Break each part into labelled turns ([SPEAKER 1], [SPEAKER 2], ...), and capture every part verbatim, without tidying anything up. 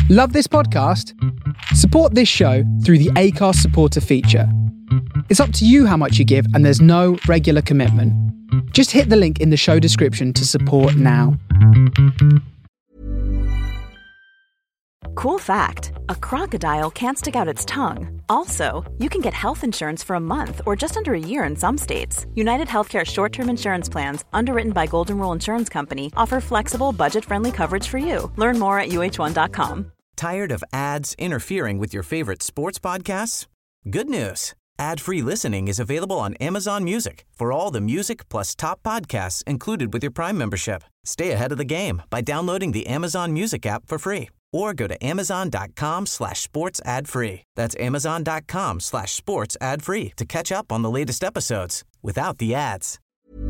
[SPEAKER 1] Love this podcast? Support this show through the Acast supporter feature. It's up to you how much you give, and there's no regular commitment. Just hit the link in the show description to support now.
[SPEAKER 2] Cool fact, a crocodile can't stick out its tongue. Also, you can get health insurance for a month or just under a year in some states. United Healthcare short-term insurance plans, underwritten by Golden Rule Insurance Company, offer flexible, budget-friendly coverage for you. Learn more at U H one dot com.
[SPEAKER 3] Tired of ads interfering with your favorite sports podcasts? Good news. Ad-free listening is available on Amazon Music for all the music plus top podcasts included with your Prime membership. Stay ahead of the game by downloading the Amazon Music app for free or go to amazon.com slash sports ad free. That's amazon.com slash sports ad free to catch up on the latest episodes without the ads.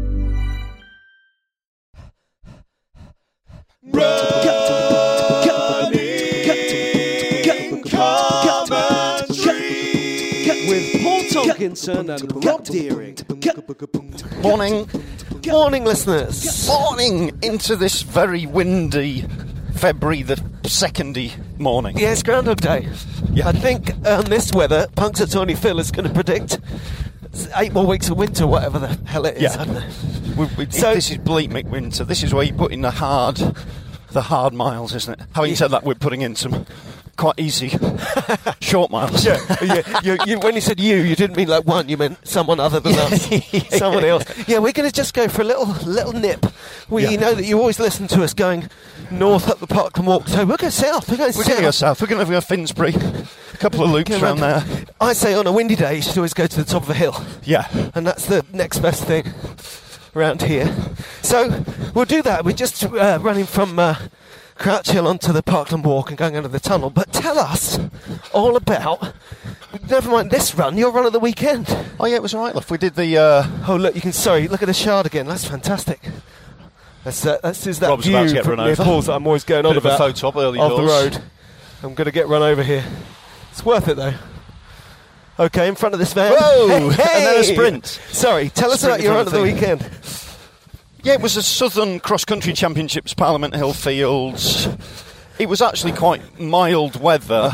[SPEAKER 4] With Paul Tomkinson and Rob Deering.
[SPEAKER 5] Morning.
[SPEAKER 4] Morning, listeners.
[SPEAKER 5] Morning into this very windy February the second-y morning.
[SPEAKER 4] Yeah, it's Groundhog Day.
[SPEAKER 5] Yeah.
[SPEAKER 4] I think on um, this weather, Punxsutawney Phil is going to predict eight more weeks of winter, whatever the hell it is.
[SPEAKER 5] Yeah.
[SPEAKER 4] I don't know.
[SPEAKER 5] We, we,
[SPEAKER 4] So-
[SPEAKER 5] this is bleak McWinter. This is where you put in the hard, the hard miles, isn't it? Having said that, we're putting in some quite easy short miles.
[SPEAKER 4] Yeah, yeah. You, you, when you said you, you didn't mean like one. You meant someone other than us,
[SPEAKER 5] Yeah.
[SPEAKER 4] someone else. Yeah, we're going to just go for a little little nip. We
[SPEAKER 5] Yeah.
[SPEAKER 4] know that you always listen to us going north up the Parkland Walk, so we'll go south. We're going
[SPEAKER 5] We're
[SPEAKER 4] south.
[SPEAKER 5] going to go south. We're going to go Finsbury. A couple of loops
[SPEAKER 4] Go
[SPEAKER 5] around there.
[SPEAKER 4] I say on a windy day, you should always go to the top of a hill,
[SPEAKER 5] Yeah.
[SPEAKER 4] and that's the next best thing around here. So we'll do that. We're just uh, running from uh, Crouch Hill onto the Parkland Walk and going under the tunnel. But tell us all about, never mind this run, your run of the weekend.
[SPEAKER 5] Oh, yeah, it was all right, love. We did the... Uh,
[SPEAKER 4] Oh, look, you can, sorry, look at the Shard again. That's fantastic. That's, uh, that's is that
[SPEAKER 5] Rob's
[SPEAKER 4] view
[SPEAKER 5] about to get
[SPEAKER 4] from
[SPEAKER 5] run
[SPEAKER 4] near
[SPEAKER 5] over.
[SPEAKER 4] Paul's that I'm always going on
[SPEAKER 5] Bit of a
[SPEAKER 4] about.
[SPEAKER 5] photo op early
[SPEAKER 4] of the
[SPEAKER 5] doors.
[SPEAKER 4] road. I'm going to get run over here. It's worth it, though. Okay, in front of this van.
[SPEAKER 5] Whoa!
[SPEAKER 4] Hey,
[SPEAKER 5] And then a
[SPEAKER 4] hey!
[SPEAKER 5] sprint.
[SPEAKER 4] Sorry, tell us
[SPEAKER 5] Sprint
[SPEAKER 4] about
[SPEAKER 5] in
[SPEAKER 4] your run
[SPEAKER 5] front
[SPEAKER 4] of
[SPEAKER 5] of
[SPEAKER 4] the
[SPEAKER 5] the
[SPEAKER 4] weekend.
[SPEAKER 5] Yeah, it was the Southern Cross Country Championships, Parliament Hill Fields. It was actually quite mild weather,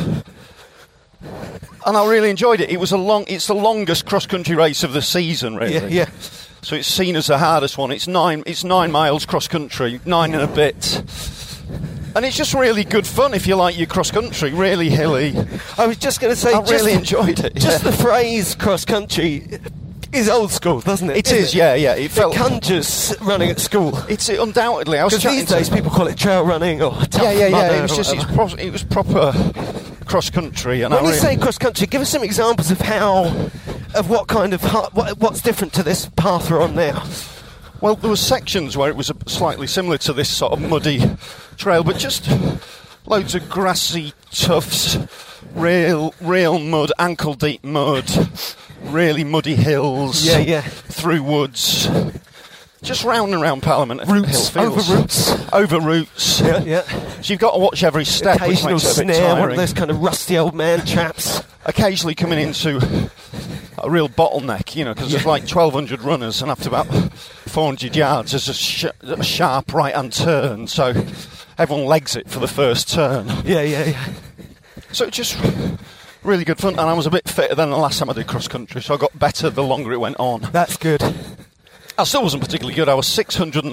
[SPEAKER 5] and I really enjoyed it. It was a long. It's the longest cross country race of the season, really.
[SPEAKER 4] Yeah, yeah.
[SPEAKER 5] So it's seen as the hardest one. It's nine. It's nine miles cross country, nine and a bit. And it's just really good fun if you like your cross country. Really hilly.
[SPEAKER 4] I was just going to say,
[SPEAKER 5] I
[SPEAKER 4] just,
[SPEAKER 5] really enjoyed it.
[SPEAKER 4] just
[SPEAKER 5] yeah.
[SPEAKER 4] the phrase cross country is old school, doesn't it?
[SPEAKER 5] It is, yeah, yeah. It
[SPEAKER 4] It
[SPEAKER 5] felt.
[SPEAKER 4] conjures running at school.
[SPEAKER 5] It's undoubtedly. I was
[SPEAKER 4] Because
[SPEAKER 5] chatting
[SPEAKER 4] these
[SPEAKER 5] to-
[SPEAKER 4] days people call it trail running or tough
[SPEAKER 5] Yeah, yeah, yeah.
[SPEAKER 4] mudder
[SPEAKER 5] It was
[SPEAKER 4] or
[SPEAKER 5] just. It's
[SPEAKER 4] whatever.
[SPEAKER 5] pro- it was proper cross country. And
[SPEAKER 4] When
[SPEAKER 5] I
[SPEAKER 4] you
[SPEAKER 5] really,
[SPEAKER 4] say cross country, give us some examples of how, of what kind of, hu- what, what's different to this path we're on now.
[SPEAKER 5] Well, there were sections where it was a- slightly similar to this sort of muddy trail, but just loads of grassy tufts, real, real mud, ankle-deep mud, really muddy hills.
[SPEAKER 4] Yeah, yeah.
[SPEAKER 5] Through woods, just round and round Parliament
[SPEAKER 4] Roots,
[SPEAKER 5] Hill Fields.
[SPEAKER 4] over roots.
[SPEAKER 5] over roots.
[SPEAKER 4] Yeah, yeah.
[SPEAKER 5] So you've got to watch every step, which
[SPEAKER 4] Occasional
[SPEAKER 5] makes it a bit
[SPEAKER 4] snare, one of
[SPEAKER 5] tiring.
[SPEAKER 4] those kind of rusty old man chaps.
[SPEAKER 5] Occasionally coming into a real bottleneck, you know, because there's like twelve hundred runners, and after about four hundred yards, there's a, sh- a sharp right-hand turn, so everyone legs it for the first turn.
[SPEAKER 4] Yeah, yeah, yeah.
[SPEAKER 5] So it's just really good fun, and I was a bit fitter than the last time I did cross-country, so I got better the longer it went on.
[SPEAKER 4] That's good.
[SPEAKER 5] I still wasn't particularly good. I was six hundred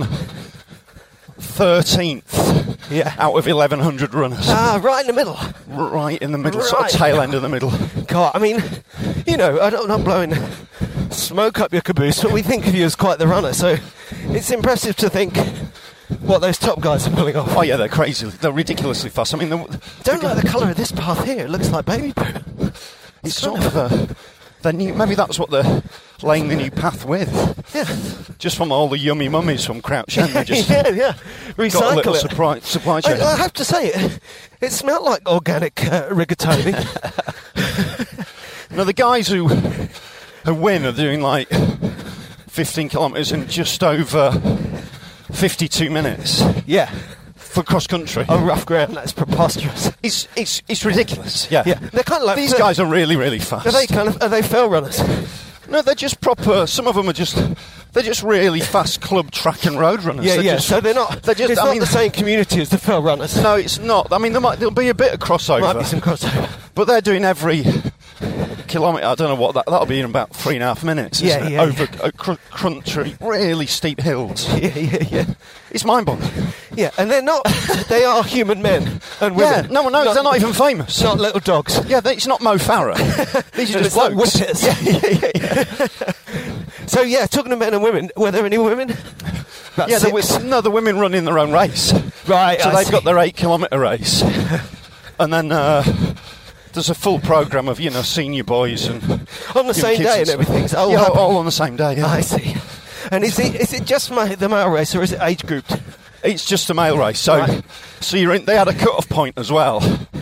[SPEAKER 5] thirteenth
[SPEAKER 4] Yeah.
[SPEAKER 5] out of eleven hundred runners.
[SPEAKER 4] Ah, right in the middle.
[SPEAKER 5] Right in the middle, sort
[SPEAKER 4] Right.
[SPEAKER 5] of tail end of the middle.
[SPEAKER 4] God, I mean, you know, I don't, I'm not blowing smoke up your caboose, but we think of you as quite the runner, so it's impressive to think what those top guys are pulling off.
[SPEAKER 5] Oh yeah, they're crazy. They're ridiculously fast. I mean, they're,
[SPEAKER 4] Don't like the colour of this path here. It looks like baby poo.
[SPEAKER 5] it's sort of a, they're new, maybe that's what they're laying the new path with.
[SPEAKER 4] Yeah.
[SPEAKER 5] Just from all the yummy mummies from Crouch End, they just
[SPEAKER 4] yeah, yeah. Recycle
[SPEAKER 5] got a little
[SPEAKER 4] it.
[SPEAKER 5] supply, supply
[SPEAKER 4] I,
[SPEAKER 5] chain.
[SPEAKER 4] I have to say, it, it smelled like organic uh, rigatoni.
[SPEAKER 5] Now the guys who who win are doing like fifteen kilometres in just over fifty-two minutes
[SPEAKER 4] yeah.
[SPEAKER 5] for cross country.
[SPEAKER 4] On rough ground, that's preposterous.
[SPEAKER 5] It's it's it's ridiculous. Yeah,
[SPEAKER 4] Yeah, they're kind of like
[SPEAKER 5] these guys are really really fast.
[SPEAKER 4] Are they kind of? Are they fell runners?
[SPEAKER 5] No, they're just proper. Some of them are just They're just really fast club track and road runners.
[SPEAKER 4] Yeah,
[SPEAKER 5] they're
[SPEAKER 4] yeah.
[SPEAKER 5] Just,
[SPEAKER 4] so they're not.
[SPEAKER 5] They're just,
[SPEAKER 4] it's
[SPEAKER 5] I
[SPEAKER 4] not
[SPEAKER 5] mean,
[SPEAKER 4] the same community as the fell runners.
[SPEAKER 5] No, it's not. I mean, there might there'll be a bit of crossover.
[SPEAKER 4] Might be some crossover.
[SPEAKER 5] But they're doing every kilometre. I don't know what that that'll be in about three and a half minutes. Isn't
[SPEAKER 4] Yeah,
[SPEAKER 5] it?
[SPEAKER 4] yeah,
[SPEAKER 5] Over
[SPEAKER 4] yeah.
[SPEAKER 5] uh, cr- country, really steep hills.
[SPEAKER 4] Yeah, yeah, yeah.
[SPEAKER 5] It's mind-boggling.
[SPEAKER 4] Yeah, and they're not. They are human men and women.
[SPEAKER 5] Yeah, no one knows. They're not even famous.
[SPEAKER 4] Not little dogs.
[SPEAKER 5] Yeah, they, it's not Mo Farah. These are
[SPEAKER 4] And
[SPEAKER 5] just
[SPEAKER 4] it's like
[SPEAKER 5] blokes.
[SPEAKER 4] whippets.
[SPEAKER 5] Yeah, yeah, yeah. yeah.
[SPEAKER 4] So yeah, talking to men and women, were there any women? About
[SPEAKER 5] yeah, there
[SPEAKER 4] six.
[SPEAKER 5] was, no, the women running their own race.
[SPEAKER 4] Right,
[SPEAKER 5] So
[SPEAKER 4] I
[SPEAKER 5] they've
[SPEAKER 4] see.
[SPEAKER 5] got their eight kilometre race, and then uh, there's a full programme of you know senior boys and
[SPEAKER 4] on the
[SPEAKER 5] young
[SPEAKER 4] same
[SPEAKER 5] kids
[SPEAKER 4] day and
[SPEAKER 5] stuff.
[SPEAKER 4] everything. So
[SPEAKER 5] yeah,
[SPEAKER 4] happen-
[SPEAKER 5] all on the same day. Yeah.
[SPEAKER 4] I see. And is it is it just my, the male race or is it age grouped?
[SPEAKER 5] It's just a male race, so
[SPEAKER 4] Right.
[SPEAKER 5] so you're in, they had a cut-off point as well.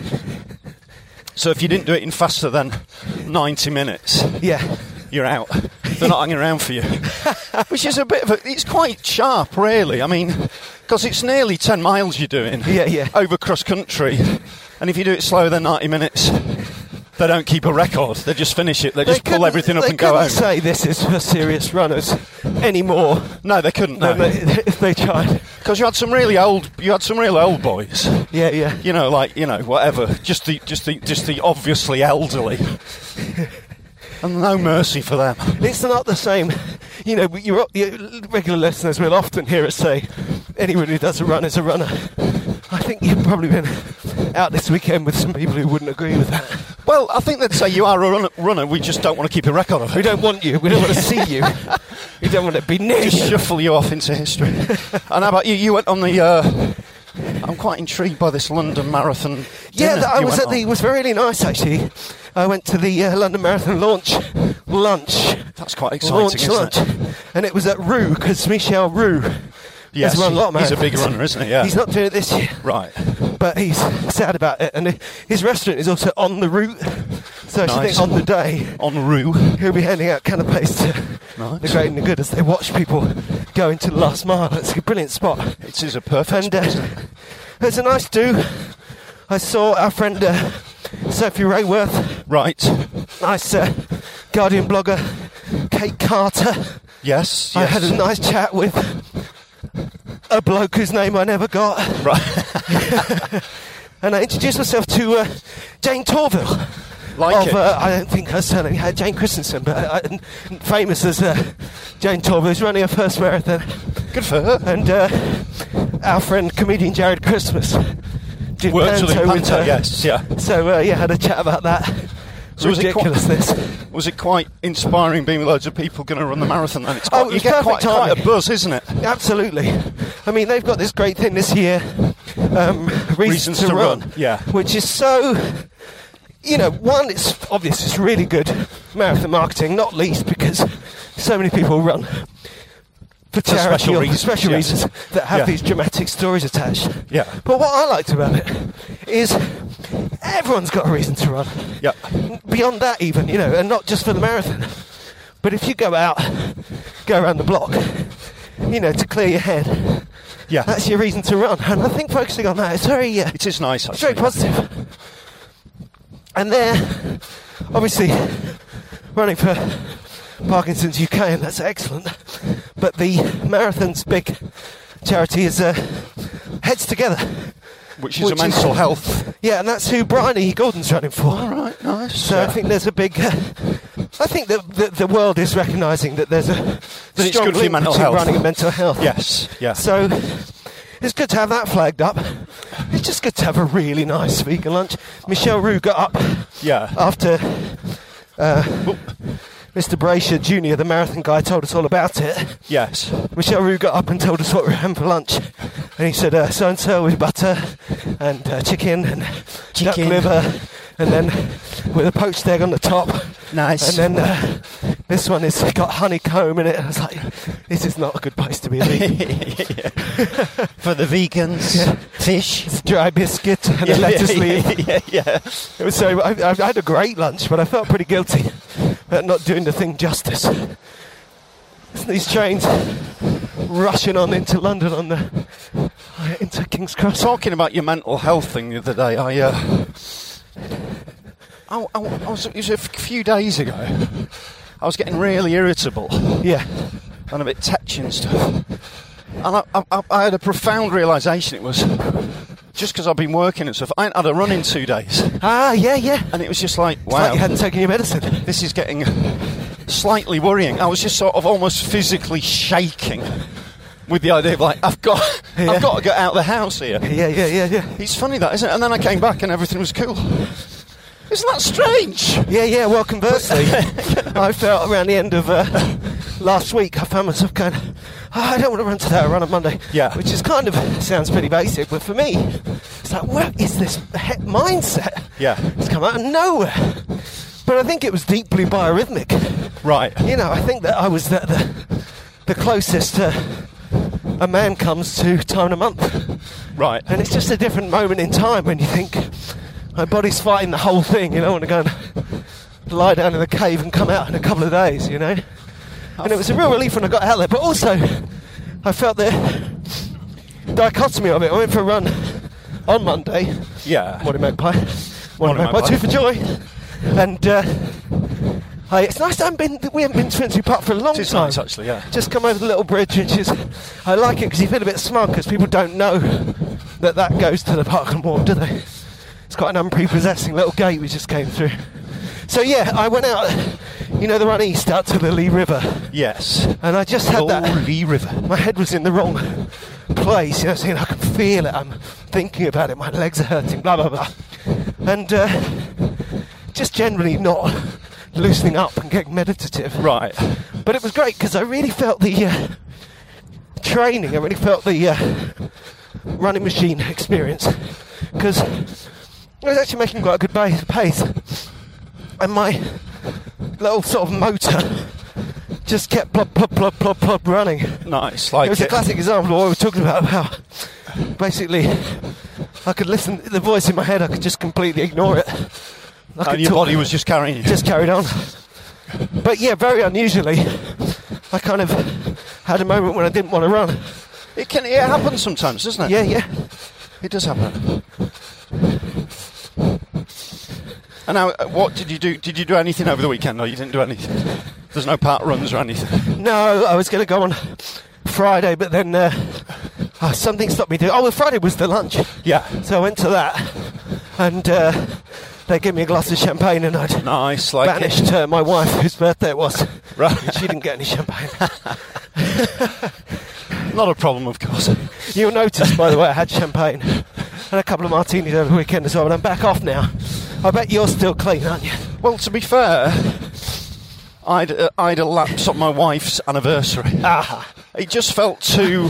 [SPEAKER 5] So if you didn't do it in faster than ninety minutes,
[SPEAKER 4] Yeah.
[SPEAKER 5] you're out. They're not hanging around for you, which is a bit of a. It's quite sharp, really. I mean, because it's nearly ten miles you're doing.
[SPEAKER 4] Yeah, yeah.
[SPEAKER 5] Over cross country, and if you do it slower than ninety minutes, they don't keep a record. They just finish it. They just pull
[SPEAKER 4] couldn't-
[SPEAKER 5] everything up
[SPEAKER 4] they
[SPEAKER 5] and go
[SPEAKER 4] couldn't
[SPEAKER 5] home.
[SPEAKER 4] say this is for serious runners anymore.
[SPEAKER 5] No, they couldn't. No,
[SPEAKER 4] than they, if they tried.
[SPEAKER 5] because you had some really old. You had some real old boys.
[SPEAKER 4] Yeah, yeah.
[SPEAKER 5] You know, like you know, whatever. Just the, just the, just the obviously elderly, and no mercy for them.
[SPEAKER 4] It's not the same. You know, your, your regular listeners will often hear us say, anyone who does a run is a runner. I think you've probably been out this weekend with some people who wouldn't agree with that.
[SPEAKER 5] Well, I think they'd say you are a runner. runner we just don't want to keep a record of
[SPEAKER 4] We
[SPEAKER 5] it.
[SPEAKER 4] don't want you. We don't want to see you. We don't want to be near
[SPEAKER 5] Just
[SPEAKER 4] you.
[SPEAKER 5] shuffle you off into history. And how about you? You went on the. Uh, I'm quite intrigued by this London Marathon.
[SPEAKER 4] Yeah,
[SPEAKER 5] dinner
[SPEAKER 4] that, I
[SPEAKER 5] you
[SPEAKER 4] was
[SPEAKER 5] went
[SPEAKER 4] at the. It
[SPEAKER 5] on.
[SPEAKER 4] was very nice actually. I went to the uh, London Marathon launch lunch.
[SPEAKER 5] That's quite exciting,
[SPEAKER 4] Launch
[SPEAKER 5] isn't
[SPEAKER 4] lunch,
[SPEAKER 5] it?
[SPEAKER 4] and it was at Rue because Michel Rue
[SPEAKER 5] Yes,
[SPEAKER 4] has run a lot of
[SPEAKER 5] he's a big
[SPEAKER 4] marathons.
[SPEAKER 5] runner, isn't he? Yeah.
[SPEAKER 4] He's not doing it this year.
[SPEAKER 5] Right.
[SPEAKER 4] But he's sad about it, and his restaurant is also on the route. So I should
[SPEAKER 5] Nice.
[SPEAKER 4] think on the day
[SPEAKER 5] En route.
[SPEAKER 4] he'll be handing out canapes to
[SPEAKER 5] Nice.
[SPEAKER 4] the great and the good as they watch people go into the last mile. It's a brilliant spot.
[SPEAKER 5] It is a perfect
[SPEAKER 4] And uh,
[SPEAKER 5] spot, isn't it?
[SPEAKER 4] there's a nice do. I saw our friend uh, Sophie Rayworth,
[SPEAKER 5] Right.
[SPEAKER 4] nice uh, Guardian blogger Kate Carter.
[SPEAKER 5] Yes.
[SPEAKER 4] I
[SPEAKER 5] yes.
[SPEAKER 4] had a nice chat with a bloke whose name I never got.
[SPEAKER 5] Right.
[SPEAKER 4] And I introduced myself to uh, Jane Torville.
[SPEAKER 5] Like
[SPEAKER 4] of,
[SPEAKER 5] it.
[SPEAKER 4] uh, I don't think her surname had Jane Christensen, but uh, uh, famous as uh, Jane Torville, who's running her first marathon.
[SPEAKER 5] Good for her.
[SPEAKER 4] And uh, our friend comedian Jared Christmas did
[SPEAKER 5] Worked with
[SPEAKER 4] panto
[SPEAKER 5] him,
[SPEAKER 4] with
[SPEAKER 5] Panto,
[SPEAKER 4] her.
[SPEAKER 5] yes, yeah.
[SPEAKER 4] So uh, yeah, had a chat about that.
[SPEAKER 5] So was it quite-
[SPEAKER 4] ridiculousness.
[SPEAKER 5] Was it quite inspiring being with loads of people going to run the marathon then? It's quite,
[SPEAKER 4] Oh, it
[SPEAKER 5] you
[SPEAKER 4] was
[SPEAKER 5] get quite,
[SPEAKER 4] perfect
[SPEAKER 5] quite a
[SPEAKER 4] timing.
[SPEAKER 5] buzz, isn't it?
[SPEAKER 4] Absolutely. I mean, they've got this great thing this year, um, Reasons,
[SPEAKER 5] Reasons
[SPEAKER 4] to,
[SPEAKER 5] to
[SPEAKER 4] run,
[SPEAKER 5] Run, yeah.
[SPEAKER 4] which is so, you know, one, it's obvious it's really good marathon marketing, not least because so many people run for charity
[SPEAKER 5] special
[SPEAKER 4] or for
[SPEAKER 5] reasons,
[SPEAKER 4] special
[SPEAKER 5] yes.
[SPEAKER 4] reasons that have
[SPEAKER 5] Yeah.
[SPEAKER 4] these dramatic stories attached.
[SPEAKER 5] Yeah.
[SPEAKER 4] But what I liked about it is everyone's got a reason to run.
[SPEAKER 5] Yeah.
[SPEAKER 4] Beyond that even, you know, and not just for the marathon. But if you go out, go around the block, you know, to clear your head,
[SPEAKER 5] Yeah.
[SPEAKER 4] that's your reason to run. And I think focusing on that is very, uh,
[SPEAKER 5] It is nice,
[SPEAKER 4] it's very
[SPEAKER 5] actually.
[SPEAKER 4] positive. And they're obviously running for Parkinson's U K, and that's excellent. But the marathon's big charity is uh, Heads Together.
[SPEAKER 5] Which is
[SPEAKER 4] Which
[SPEAKER 5] a
[SPEAKER 4] is-
[SPEAKER 5] mental health.
[SPEAKER 4] Yeah, and that's who Brian E. Gordon's running for.
[SPEAKER 5] All right, nice.
[SPEAKER 4] So
[SPEAKER 5] Yeah.
[SPEAKER 4] I think there's a big. Uh, I think that the, the world is recognising that there's a
[SPEAKER 5] That it's
[SPEAKER 4] strong
[SPEAKER 5] good for your
[SPEAKER 4] link
[SPEAKER 5] mental
[SPEAKER 4] between
[SPEAKER 5] health.
[SPEAKER 4] running and mental health.
[SPEAKER 5] Yes, yeah.
[SPEAKER 4] So it's good to have that flagged up. It's just good to have a really nice vegan lunch. Michel Roux got up
[SPEAKER 5] Yeah.
[SPEAKER 4] after uh, Mister Brasher Junior, the marathon guy, told us all about it.
[SPEAKER 5] Yes.
[SPEAKER 4] Michel Roux got up and told us what we were having for lunch. And he said, uh, so-and-so with butter and uh, chicken and duck
[SPEAKER 5] Chicken.
[SPEAKER 4] liver, and then with a poached egg on the top.
[SPEAKER 5] Nice.
[SPEAKER 4] And then uh, this one has got honeycomb in it. I was like, this is not a good place to be a vegan.
[SPEAKER 5] For the vegans,
[SPEAKER 4] Yeah.
[SPEAKER 5] fish.
[SPEAKER 4] It's dry biscuit and a lettuce leaf.
[SPEAKER 5] yeah, yeah.
[SPEAKER 4] It was so, I, I had a great lunch, but I felt pretty guilty at not doing the thing justice. These trains rushing on into London on the uh, into King's Cross.
[SPEAKER 5] Talking about your mental health thing the other day, I, uh, I, I, I was, it was a f- few days ago, I was getting really irritable.
[SPEAKER 4] Yeah,
[SPEAKER 5] and a bit tetchy and stuff. And I, I, I had a profound realisation. It was just because I've been working and stuff. I hadn't had a run in two days.
[SPEAKER 4] Ah, yeah, yeah.
[SPEAKER 5] And it was just like,
[SPEAKER 4] It's
[SPEAKER 5] wow.
[SPEAKER 4] like you hadn't taken your medicine.
[SPEAKER 5] This is getting slightly worrying. I was just sort of almost physically shaking with the idea of like, I've got,
[SPEAKER 4] Yeah.
[SPEAKER 5] I've got to get out of the house here.
[SPEAKER 4] Yeah, yeah, yeah, yeah.
[SPEAKER 5] It's funny that, isn't it? And then I came back and everything was cool. Isn't that strange?
[SPEAKER 4] Yeah, yeah, well, conversely, I felt around the end of uh, last week, I found myself going, oh, I don't want to run today, I run on Monday.
[SPEAKER 5] Yeah.
[SPEAKER 4] Which is kind of, sounds pretty basic, but for me, it's like, what is this he- mindset?
[SPEAKER 5] Yeah.
[SPEAKER 4] It's come out of nowhere. But I think it was deeply biorhythmic.
[SPEAKER 5] Right.
[SPEAKER 4] You know, I think that I was the, the, the closest uh, a man comes to time a month.
[SPEAKER 5] Right.
[SPEAKER 4] And it's just a different moment in time when you think, my body's fighting the whole thing, you know, I want to go and lie down in the cave and come out in a couple of days, you know. And it was a real relief when I got out there, but also I felt the dichotomy of it. I went for a run on Monday.
[SPEAKER 5] Yeah.
[SPEAKER 4] Morning Magpie. Morning,
[SPEAKER 5] Morning,
[SPEAKER 4] Magpie.
[SPEAKER 5] Magpie.
[SPEAKER 4] Two for joy. And uh, I, it's nice that I haven't been, we haven't been to Finsbury Park for a long
[SPEAKER 5] It is
[SPEAKER 4] time.
[SPEAKER 5] nice, actually, yeah.
[SPEAKER 4] Just come over the little bridge, which is, I like it because you feel a bit smug because people don't know that that goes to the Parkland Walk, do they? It's got an unprepossessing little gate we just came through. So yeah, I went out, you know, the run east out to the Lee River,
[SPEAKER 5] Yes.
[SPEAKER 4] and I just had
[SPEAKER 5] Oh,
[SPEAKER 4] that.
[SPEAKER 5] Lee River.
[SPEAKER 4] My head was in the wrong place, you know, so I can feel it. I'm thinking about it. My legs are hurting. Blah blah blah, and uh, just generally not loosening up and getting meditative.
[SPEAKER 5] Right.
[SPEAKER 4] But it was great because I really felt the uh, training. I really felt the uh, running machine experience because I was actually making quite a good ba- pace, and my little sort of motor just kept plop plop plop plop plop running.
[SPEAKER 5] Nice. Like
[SPEAKER 4] It was a classic example of what we were talking about. How basically I could listen to the voice in my head. I could just completely ignore it. I could
[SPEAKER 5] And your
[SPEAKER 4] talk-
[SPEAKER 5] body was just carrying you.
[SPEAKER 4] just carried on. But yeah, very unusually, I kind of had a moment when I didn't want to run.
[SPEAKER 5] It can. It happens sometimes, doesn't it?
[SPEAKER 4] Yeah, yeah.
[SPEAKER 5] It does happen. And now, uh, what did you do? Did you do anything over the weekend, or you didn't do anything? There's no park runs or anything.
[SPEAKER 4] No, I was going to go on Friday, but then uh, oh, something stopped me doing. Oh, well, Friday was the lunch,
[SPEAKER 5] Yeah.
[SPEAKER 4] so I went to that, and uh, they gave me a glass of champagne, and I'd
[SPEAKER 5] Nice. Like
[SPEAKER 4] banished
[SPEAKER 5] it.
[SPEAKER 4] uh, my wife, whose birthday it was.
[SPEAKER 5] Right.
[SPEAKER 4] She didn't get any champagne.
[SPEAKER 5] Not a problem, of course.
[SPEAKER 4] You'll notice, by the way, I had champagne and a couple of martinis over the weekend as well, but I'm back off now. I bet you're still clean, aren't you?
[SPEAKER 5] Well, to be fair, I'd uh, I'd elapsed on my wife's anniversary.
[SPEAKER 4] Ah,
[SPEAKER 5] It just felt too.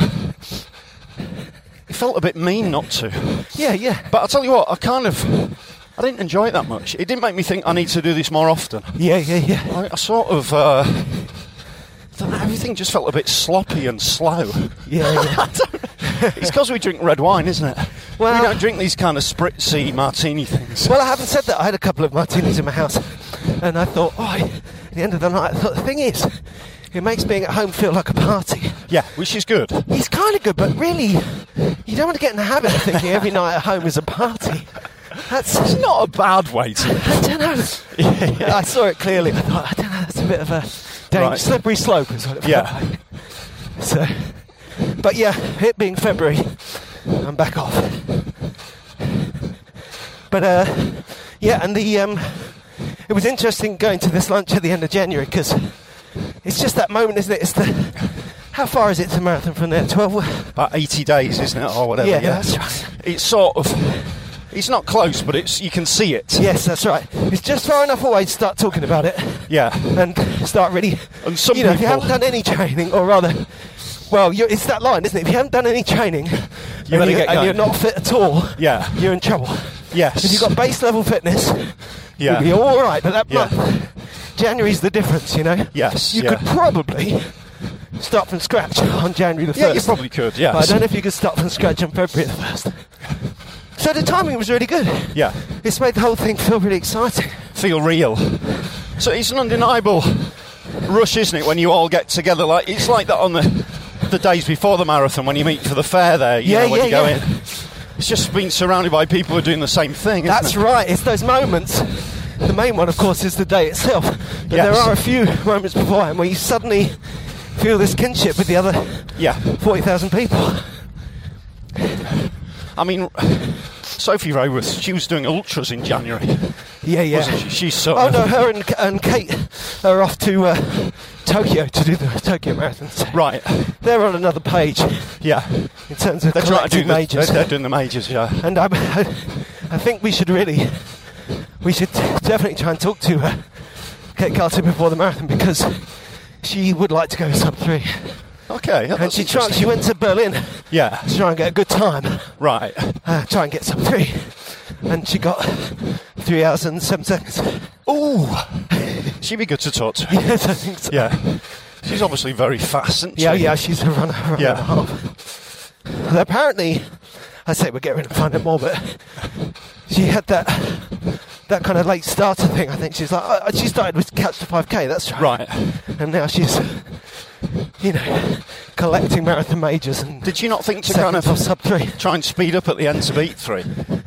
[SPEAKER 5] It felt a bit mean not to.
[SPEAKER 4] yeah, yeah.
[SPEAKER 5] But I'll tell you what, I kind of. I didn't enjoy it that much. It didn't make me think I need to do this more often.
[SPEAKER 4] Yeah, yeah, yeah.
[SPEAKER 5] I, I sort of. Uh, I don't know, everything just felt a bit sloppy and slow.
[SPEAKER 4] Yeah, yeah.
[SPEAKER 5] It's because we drink red wine, isn't it?
[SPEAKER 4] Well-
[SPEAKER 5] we don't drink these kind of spritzy martini things.
[SPEAKER 4] Well, I haven't said that. I had a couple of martinis in my house, and I thought, oh, at the end of the night, I thought, the thing is, it makes being at home feel like a party.
[SPEAKER 5] Yeah, which is good.
[SPEAKER 4] It's kind of good, but really, you don't want to get in the habit of thinking every night at home is a party. That's
[SPEAKER 5] It's not a bad way to.
[SPEAKER 4] I don't know. I saw it clearly. I thought, I don't know, that's a bit of a dang,
[SPEAKER 5] Right.
[SPEAKER 4] slippery slope. Is what it felt
[SPEAKER 5] Yeah.
[SPEAKER 4] like. So, but yeah, it being February, I'm back off. But uh, yeah, and the um, it was interesting going to this lunch at the end of January because it's just that moment, isn't it? It's the how far is it to marathon from there? Twelve.
[SPEAKER 5] About eighty days, isn't it, or whatever?
[SPEAKER 4] Yeah, that's right.
[SPEAKER 5] It's sort of. It's not close, but it's you can see it.
[SPEAKER 4] Yes, that's right. It's just far enough away to start talking about it.
[SPEAKER 5] Yeah.
[SPEAKER 4] And start really.
[SPEAKER 5] And some
[SPEAKER 4] you know, if you
[SPEAKER 5] people-
[SPEAKER 4] haven't done any training, or rather, well, you're, it's that line, isn't it? If you haven't done any training,
[SPEAKER 5] You
[SPEAKER 4] and,
[SPEAKER 5] better
[SPEAKER 4] you,
[SPEAKER 5] get
[SPEAKER 4] and
[SPEAKER 5] going.
[SPEAKER 4] you're not fit at all,
[SPEAKER 5] Yeah.
[SPEAKER 4] you're in trouble.
[SPEAKER 5] Yes.
[SPEAKER 4] If you've got base level fitness,
[SPEAKER 5] Yeah.
[SPEAKER 4] you're all right. But that
[SPEAKER 5] Yeah.
[SPEAKER 4] month, January's the difference, you know.
[SPEAKER 5] Yes,
[SPEAKER 4] You
[SPEAKER 5] yeah.
[SPEAKER 4] could probably start from scratch on January the first.
[SPEAKER 5] Yeah, you probably could. Yeah.
[SPEAKER 4] But I don't know if you could start from scratch on February the first. So the timing was really good.
[SPEAKER 5] Yeah.
[SPEAKER 4] It's made the whole thing feel really exciting.
[SPEAKER 5] Feel real. So it's an undeniable rush, isn't it, when you all get together? Like it's like that on the the days before the marathon when you meet for the fair there. You
[SPEAKER 4] Yeah,
[SPEAKER 5] know, when
[SPEAKER 4] yeah,
[SPEAKER 5] you go
[SPEAKER 4] yeah.
[SPEAKER 5] in. It's just being surrounded by people who are doing the same thing. Isn't
[SPEAKER 4] That's
[SPEAKER 5] it?
[SPEAKER 4] right, it's those moments. The main one, of course, is the day itself. But
[SPEAKER 5] Yes.
[SPEAKER 4] there are a few moments beforehand where you suddenly feel this kinship with the other
[SPEAKER 5] Yeah.
[SPEAKER 4] forty thousand people.
[SPEAKER 5] I mean, Sophie Rayworth, she was doing ultras in January.
[SPEAKER 4] Yeah, yeah.
[SPEAKER 5] Wasn't she? She's sort
[SPEAKER 4] Oh
[SPEAKER 5] of...
[SPEAKER 4] no, her and, and Kate are off to uh, Tokyo to do the Tokyo Marathons.
[SPEAKER 5] Right.
[SPEAKER 4] They're on another page
[SPEAKER 5] Yeah.
[SPEAKER 4] in terms of
[SPEAKER 5] They're trying to do
[SPEAKER 4] collective
[SPEAKER 5] the,
[SPEAKER 4] majors.
[SPEAKER 5] They're, they're doing the majors, yeah.
[SPEAKER 4] And I, I think we should really, we should definitely try and talk to uh, Kate Carter before the marathon, because she would like to go sub three.
[SPEAKER 5] Okay. Yeah,
[SPEAKER 4] And
[SPEAKER 5] that's
[SPEAKER 4] she tried,
[SPEAKER 5] interesting.
[SPEAKER 4] she went to Berlin
[SPEAKER 5] Yeah.
[SPEAKER 4] to try and get a good time,
[SPEAKER 5] Right.
[SPEAKER 4] uh, try and get sub three, and she got three hours and seven seconds.
[SPEAKER 5] Ooh. She'd be good to talk to.
[SPEAKER 4] Yes, I think so.
[SPEAKER 5] Yeah. She's obviously very fast, isn't she?
[SPEAKER 4] Yeah, yeah, she's a runner, a runner
[SPEAKER 5] Yeah.
[SPEAKER 4] and a half. And apparently, I say we'll get rid and find out more, but she had that that kind of late starter thing. I think she's like, uh, she started with Catch the five K, that's right.
[SPEAKER 5] Right.
[SPEAKER 4] And now she's, you know, collecting marathon majors. And
[SPEAKER 5] Did you not think to
[SPEAKER 4] seconds
[SPEAKER 5] kind
[SPEAKER 4] off
[SPEAKER 5] of
[SPEAKER 4] sub three?
[SPEAKER 5] try and speed up at the end to beat three?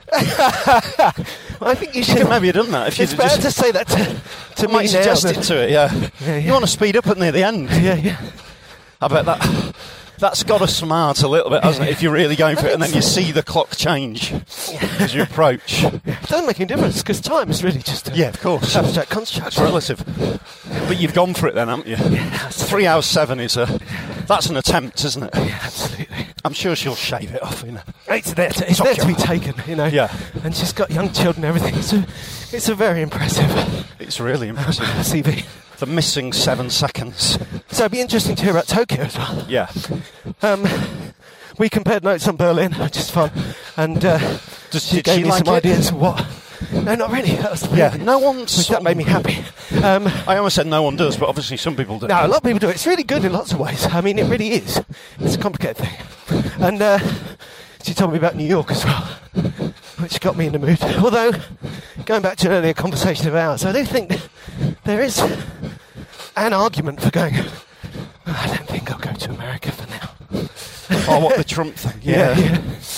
[SPEAKER 4] I think you
[SPEAKER 5] You
[SPEAKER 4] should.
[SPEAKER 5] could maybe have done that if you'd
[SPEAKER 4] It's better
[SPEAKER 5] just...
[SPEAKER 4] to say that to, to
[SPEAKER 5] I might
[SPEAKER 4] me
[SPEAKER 5] suggest
[SPEAKER 4] now.
[SPEAKER 5] it to it, yeah.
[SPEAKER 4] Yeah, yeah.
[SPEAKER 5] You want to speed up at near the end.
[SPEAKER 4] Yeah, yeah.
[SPEAKER 5] I bet that... That's got to smart a little bit, hasn't it, if you're really going for it and then you see the clock change as you approach.
[SPEAKER 4] It doesn't make any difference, because time is really just a
[SPEAKER 5] Yeah, of course.
[SPEAKER 4] abstract construct.
[SPEAKER 5] It's relative. But you've gone for it then, haven't you?
[SPEAKER 4] Yeah,
[SPEAKER 5] Three hours seven is a... That's an attempt, isn't it?
[SPEAKER 4] yeah, absolutely.
[SPEAKER 5] I'm sure she'll shave it off, you know.
[SPEAKER 4] It's there to, it's there to be taken, you know.
[SPEAKER 5] Yeah.
[SPEAKER 4] And she's got young children and everything. It's a, it's a very impressive
[SPEAKER 5] It's really impressive.
[SPEAKER 4] C V.
[SPEAKER 5] The missing seven seconds.
[SPEAKER 4] So it'd be interesting to hear about Tokyo as well.
[SPEAKER 5] Yeah.
[SPEAKER 4] Um, we compared notes on Berlin, which is fun. And uh,
[SPEAKER 5] Does-
[SPEAKER 4] she
[SPEAKER 5] did
[SPEAKER 4] gave
[SPEAKER 5] she
[SPEAKER 4] me
[SPEAKER 5] like
[SPEAKER 4] some
[SPEAKER 5] it?
[SPEAKER 4] ideas of what... No, not really. That was the
[SPEAKER 5] Yeah,
[SPEAKER 4] thing.
[SPEAKER 5] no one...
[SPEAKER 4] Which that made me happy. Um,
[SPEAKER 5] I almost said no one does, but obviously some people do.
[SPEAKER 4] No, a lot of people do it. It's really good in lots of ways. I mean, it really is. It's a complicated thing. And uh, she told me about New York as well, which got me in the mood. Although, going back to an earlier conversation of ours, I do think there is an argument for going, oh, I don't think I'll go to America for now.
[SPEAKER 5] Oh, what, the Trump thing?
[SPEAKER 4] Yeah, yeah.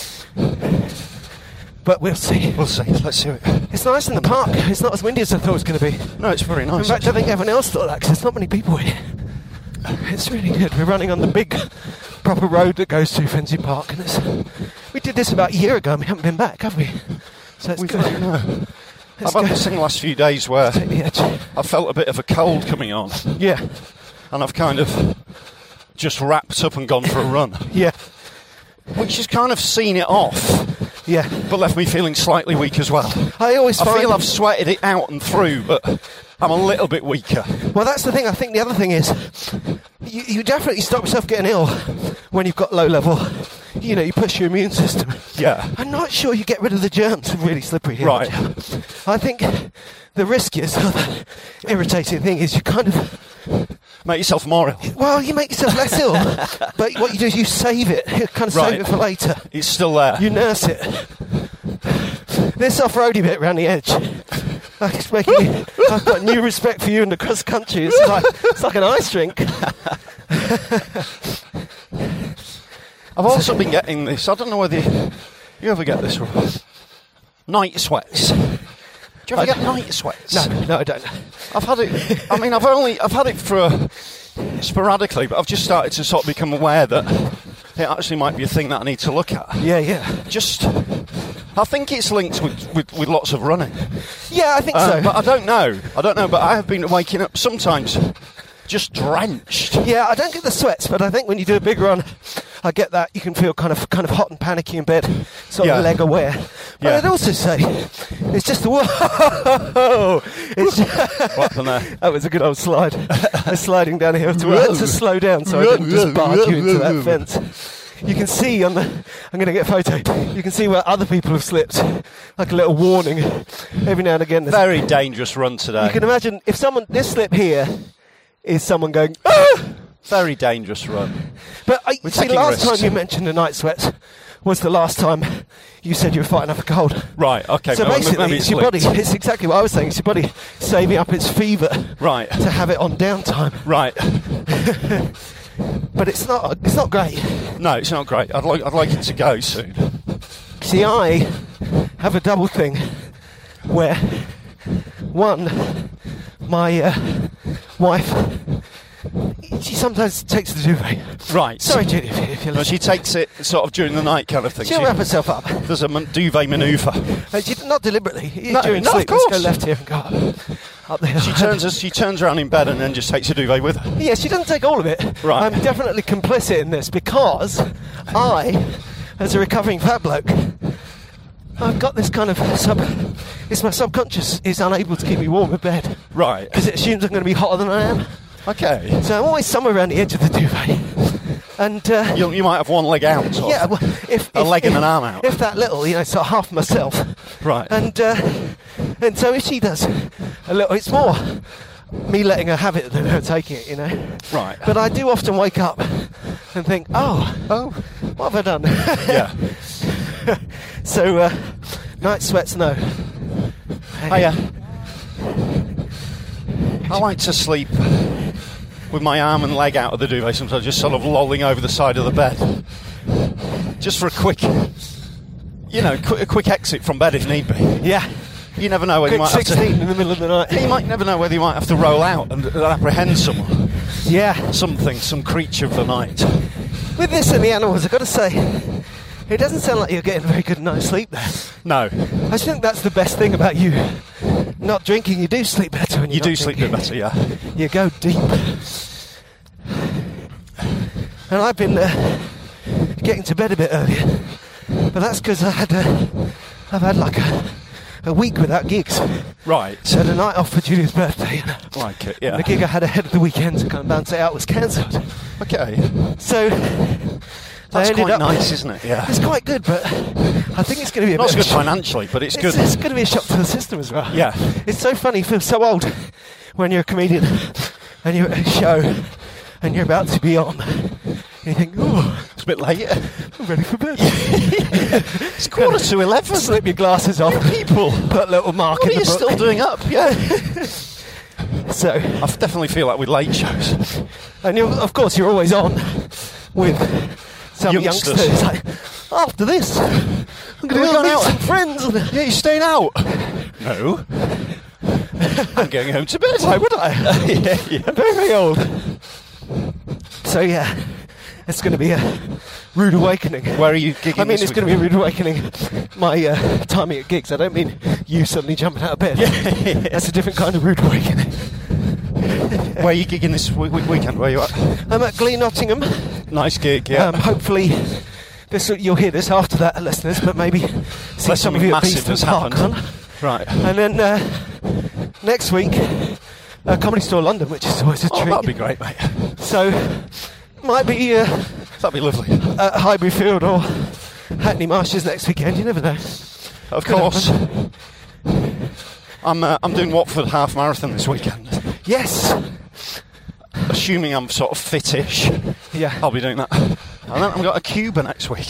[SPEAKER 4] But we'll see.
[SPEAKER 5] We'll see. Let's see it.
[SPEAKER 4] It's nice in the park. It's not as windy as I thought it was going to be.
[SPEAKER 5] No, it's very
[SPEAKER 4] In
[SPEAKER 5] nice.
[SPEAKER 4] fact, I think everyone else thought that, because there's not many people here. It's really good. We're running on the big, proper road that goes through Finsbury Park, and it's, we did this about a year ago, and we haven't been back, have we? So it's
[SPEAKER 5] We've
[SPEAKER 4] good.
[SPEAKER 5] got- no.
[SPEAKER 4] Let's
[SPEAKER 5] I've had
[SPEAKER 4] go.
[SPEAKER 5] this in the last few days where
[SPEAKER 4] Take the edge.
[SPEAKER 5] I felt a bit of a cold coming on,
[SPEAKER 4] Yeah,
[SPEAKER 5] and I've kind of just wrapped up and gone for a run,
[SPEAKER 4] yeah,
[SPEAKER 5] which has kind of seen it off,
[SPEAKER 4] yeah.
[SPEAKER 5] but left me feeling slightly weak as well.
[SPEAKER 4] I always
[SPEAKER 5] I
[SPEAKER 4] find...
[SPEAKER 5] feel I've sweated it out and through, but I'm a little bit weaker.
[SPEAKER 4] Well, that's the thing. I think the other thing is, you, you definitely stop yourself getting ill when you've got low level. You know, you push your immune system.
[SPEAKER 5] Yeah.
[SPEAKER 4] I'm not sure you get rid of the germs with really slippery here.
[SPEAKER 5] Right.
[SPEAKER 4] I think the riskiest, or the irritating thing is you kind of,
[SPEAKER 5] Make yourself more ill.
[SPEAKER 4] well, you make yourself less ill, but what you do is you save it. You kind of
[SPEAKER 5] Right.
[SPEAKER 4] save it for later.
[SPEAKER 5] It's still there.
[SPEAKER 4] You nurse it. This off-roady bit around the edge, like it's making me, I've got new respect for you in the cross country. It's like it's like an ice rink.
[SPEAKER 5] I've also been getting this. I don't know whether you, you ever get this, Rob. Night sweats. Do you ever
[SPEAKER 4] I
[SPEAKER 5] get
[SPEAKER 4] don't-
[SPEAKER 5] night sweats?
[SPEAKER 4] No, no, I don't.
[SPEAKER 5] I've had it. I mean, I've only I've had it for uh, sporadically, but I've just started to sort of become aware that it actually might be a thing that I need to look at.
[SPEAKER 4] Yeah, yeah,
[SPEAKER 5] Just, I think it's linked with, with, with lots of running,
[SPEAKER 4] yeah. I think
[SPEAKER 5] uh,
[SPEAKER 4] so.
[SPEAKER 5] but I don't know. I don't know. But I have been waking up sometimes just drenched.
[SPEAKER 4] Yeah, I don't get the sweats, but I think when you do a big run, I get that. You can feel kind of kind of hot and panicky in bed, sort
[SPEAKER 5] Yeah.
[SPEAKER 4] of leg aware. But
[SPEAKER 5] Yeah.
[SPEAKER 4] I'd also say it's just the whoa. It's
[SPEAKER 5] What happened there?
[SPEAKER 4] that was a good old slide. I was sliding down here to, uh, to slow down, so I didn't just barge you into that fence. You can see on the. I'm going to get a photo. You can see where other people have slipped, like a little warning. Every now and again, there's-
[SPEAKER 5] Very dangerous run today.
[SPEAKER 4] you can imagine if someone this slip here is someone going. Ah!
[SPEAKER 5] Very dangerous run.
[SPEAKER 4] But I,
[SPEAKER 5] We're
[SPEAKER 4] see,
[SPEAKER 5] taking
[SPEAKER 4] last
[SPEAKER 5] risks.
[SPEAKER 4] time you mentioned the night sweats was the last time you said you were fighting off a cold.
[SPEAKER 5] Right. Okay.
[SPEAKER 4] So
[SPEAKER 5] maybe-
[SPEAKER 4] basically,
[SPEAKER 5] maybe
[SPEAKER 4] it's your body.
[SPEAKER 5] linked.
[SPEAKER 4] It's exactly what I was saying. It's your body saving up its fever
[SPEAKER 5] Right.
[SPEAKER 4] to have it on downtime.
[SPEAKER 5] Right.
[SPEAKER 4] But it's not. It's not great.
[SPEAKER 5] No, it's not great. I'd like I'd like it to go soon.
[SPEAKER 4] See, I have a double thing where one, my uh, wife, she she sometimes takes the duvet.
[SPEAKER 5] Right.
[SPEAKER 4] Sorry, Judy, if, if you're
[SPEAKER 5] No, she
[SPEAKER 4] listening.
[SPEAKER 5] takes it sort of during the night kind of thing.
[SPEAKER 4] She'll
[SPEAKER 5] She-
[SPEAKER 4] wrap herself up.
[SPEAKER 5] There's a man- duvet manoeuvre.
[SPEAKER 4] Uh, she, not deliberately.
[SPEAKER 5] No,
[SPEAKER 4] during
[SPEAKER 5] no, of
[SPEAKER 4] sleep. Let's
[SPEAKER 5] course.
[SPEAKER 4] go left here and go up, up the hill.
[SPEAKER 5] She turns us. She turns around in bed and then just takes a duvet with her.
[SPEAKER 4] Yeah, she doesn't take all of it.
[SPEAKER 5] Right.
[SPEAKER 4] I'm definitely complicit in this because I, as a recovering fat bloke, I've got this kind of sub... It's my subconscious is unable to keep me warm in bed.
[SPEAKER 5] Right.
[SPEAKER 4] Because it assumes I'm going to be hotter than I am.
[SPEAKER 5] Okay.
[SPEAKER 4] So I'm always somewhere around the edge of the duvet. And... Uh,
[SPEAKER 5] You, you might have one leg out. Sort
[SPEAKER 4] yeah,
[SPEAKER 5] of.
[SPEAKER 4] well, if,
[SPEAKER 5] A
[SPEAKER 4] if-
[SPEAKER 5] leg and
[SPEAKER 4] if-
[SPEAKER 5] an arm out.
[SPEAKER 4] If that little, you know, sort of half myself.
[SPEAKER 5] Right.
[SPEAKER 4] And uh, and so if she does a little, it's more me letting her have it than her taking it, you know.
[SPEAKER 5] Right.
[SPEAKER 4] But I do often wake up and think, oh, oh, what have I done?
[SPEAKER 5] Yeah.
[SPEAKER 4] So uh, night sweats, no.
[SPEAKER 5] Hiya. I like to sleep with my arm and leg out of the duvet, sometimes just sort of lolling over the side of the bed. Just for a quick, you know, qu- a quick exit from bed if need be.
[SPEAKER 4] Yeah.
[SPEAKER 5] You never know whether you
[SPEAKER 4] Quick
[SPEAKER 5] might have
[SPEAKER 4] sixteen
[SPEAKER 5] to...
[SPEAKER 4] in the middle of the night.
[SPEAKER 5] You might never know whether you might have to roll out and, and apprehend someone.
[SPEAKER 4] Yeah.
[SPEAKER 5] Something, some creature of the night.
[SPEAKER 4] With this and the animals, I've got to say, it doesn't sound like you're getting a very good night's sleep there.
[SPEAKER 5] No.
[SPEAKER 4] I just think that's the best thing about you. Not drinking, you do sleep better when
[SPEAKER 5] You
[SPEAKER 4] you're
[SPEAKER 5] do
[SPEAKER 4] not
[SPEAKER 5] sleep a bit
[SPEAKER 4] drinking.
[SPEAKER 5] better, yeah.
[SPEAKER 4] You go deep. And I've been uh, getting to bed a bit earlier, but that's because I had uh, I've had like a, a week without gigs.
[SPEAKER 5] Right.
[SPEAKER 4] So the night off for Julia's birthday, and
[SPEAKER 5] Like it,
[SPEAKER 4] and
[SPEAKER 5] yeah.
[SPEAKER 4] the gig I had ahead of the weekend to kind of bounce it out was cancelled.
[SPEAKER 5] Okay.
[SPEAKER 4] So
[SPEAKER 5] That's
[SPEAKER 4] I ended
[SPEAKER 5] quite
[SPEAKER 4] up,
[SPEAKER 5] nice, isn't it? Yeah.
[SPEAKER 4] It's quite good, but I think it's going to be a
[SPEAKER 5] Not
[SPEAKER 4] bit
[SPEAKER 5] so
[SPEAKER 4] of
[SPEAKER 5] good
[SPEAKER 4] a shock.
[SPEAKER 5] financially, but it's
[SPEAKER 4] It's,
[SPEAKER 5] good.
[SPEAKER 4] it's going to be a shock to the system as well.
[SPEAKER 5] Yeah.
[SPEAKER 4] It's so funny, you feel so old when you're a comedian and you're at a show and you're about to be on. And you think, oh,
[SPEAKER 5] It's a bit late.
[SPEAKER 4] I'm ready for bed.
[SPEAKER 5] It's quarter to eleven.
[SPEAKER 4] Slip your glasses off.
[SPEAKER 5] People.
[SPEAKER 4] Put a little mark
[SPEAKER 5] What
[SPEAKER 4] in
[SPEAKER 5] are
[SPEAKER 4] the
[SPEAKER 5] you
[SPEAKER 4] book.
[SPEAKER 5] still doing up? Yeah.
[SPEAKER 4] So,
[SPEAKER 5] I definitely feel like with late shows.
[SPEAKER 4] and you're, of course you're always on with some
[SPEAKER 5] Youngsters.
[SPEAKER 4] youngsters. Like, after this, I'm going to
[SPEAKER 5] We're
[SPEAKER 4] go
[SPEAKER 5] going
[SPEAKER 4] meet
[SPEAKER 5] out.
[SPEAKER 4] some friends.
[SPEAKER 5] Yeah, you're staying out. No. I'm going home to bed.
[SPEAKER 4] Why would I?
[SPEAKER 5] yeah, yeah.
[SPEAKER 4] I'm very, very old. So yeah, it's going to be a rude awakening.
[SPEAKER 5] Where are you gigging
[SPEAKER 4] I mean,
[SPEAKER 5] this
[SPEAKER 4] it's going to be a rude awakening. My uh, timing at gigs. I don't mean you suddenly jumping out of bed. That's a different kind of rude awakening.
[SPEAKER 5] Where are you gigging this w- w- weekend? Where are you at?
[SPEAKER 4] I'm at Glee Nottingham.
[SPEAKER 5] Nice gig, yeah.
[SPEAKER 4] Um, hopefully, this you'll hear this after that, listeners. But maybe see
[SPEAKER 5] Unless
[SPEAKER 4] some of
[SPEAKER 5] something
[SPEAKER 4] you at
[SPEAKER 5] massive
[SPEAKER 4] Beeston
[SPEAKER 5] has
[SPEAKER 4] Park
[SPEAKER 5] happened.
[SPEAKER 4] on.
[SPEAKER 5] Right.
[SPEAKER 4] And then uh, next week, uh, Comedy Store London, which is always a
[SPEAKER 5] Oh,
[SPEAKER 4] treat.
[SPEAKER 5] that'd be great, mate.
[SPEAKER 4] So, might be uh,
[SPEAKER 5] That'd be lovely.
[SPEAKER 4] at Highbury Field or Hackney Marshes next weekend. You never know.
[SPEAKER 5] Of
[SPEAKER 4] Could
[SPEAKER 5] course.
[SPEAKER 4] happen.
[SPEAKER 5] I'm uh, I'm doing Watford half marathon this weekend.
[SPEAKER 4] Yes.
[SPEAKER 5] Assuming I'm sort of fittish,
[SPEAKER 4] Yeah.
[SPEAKER 5] I'll be doing that. And then I've got a Cuba next week.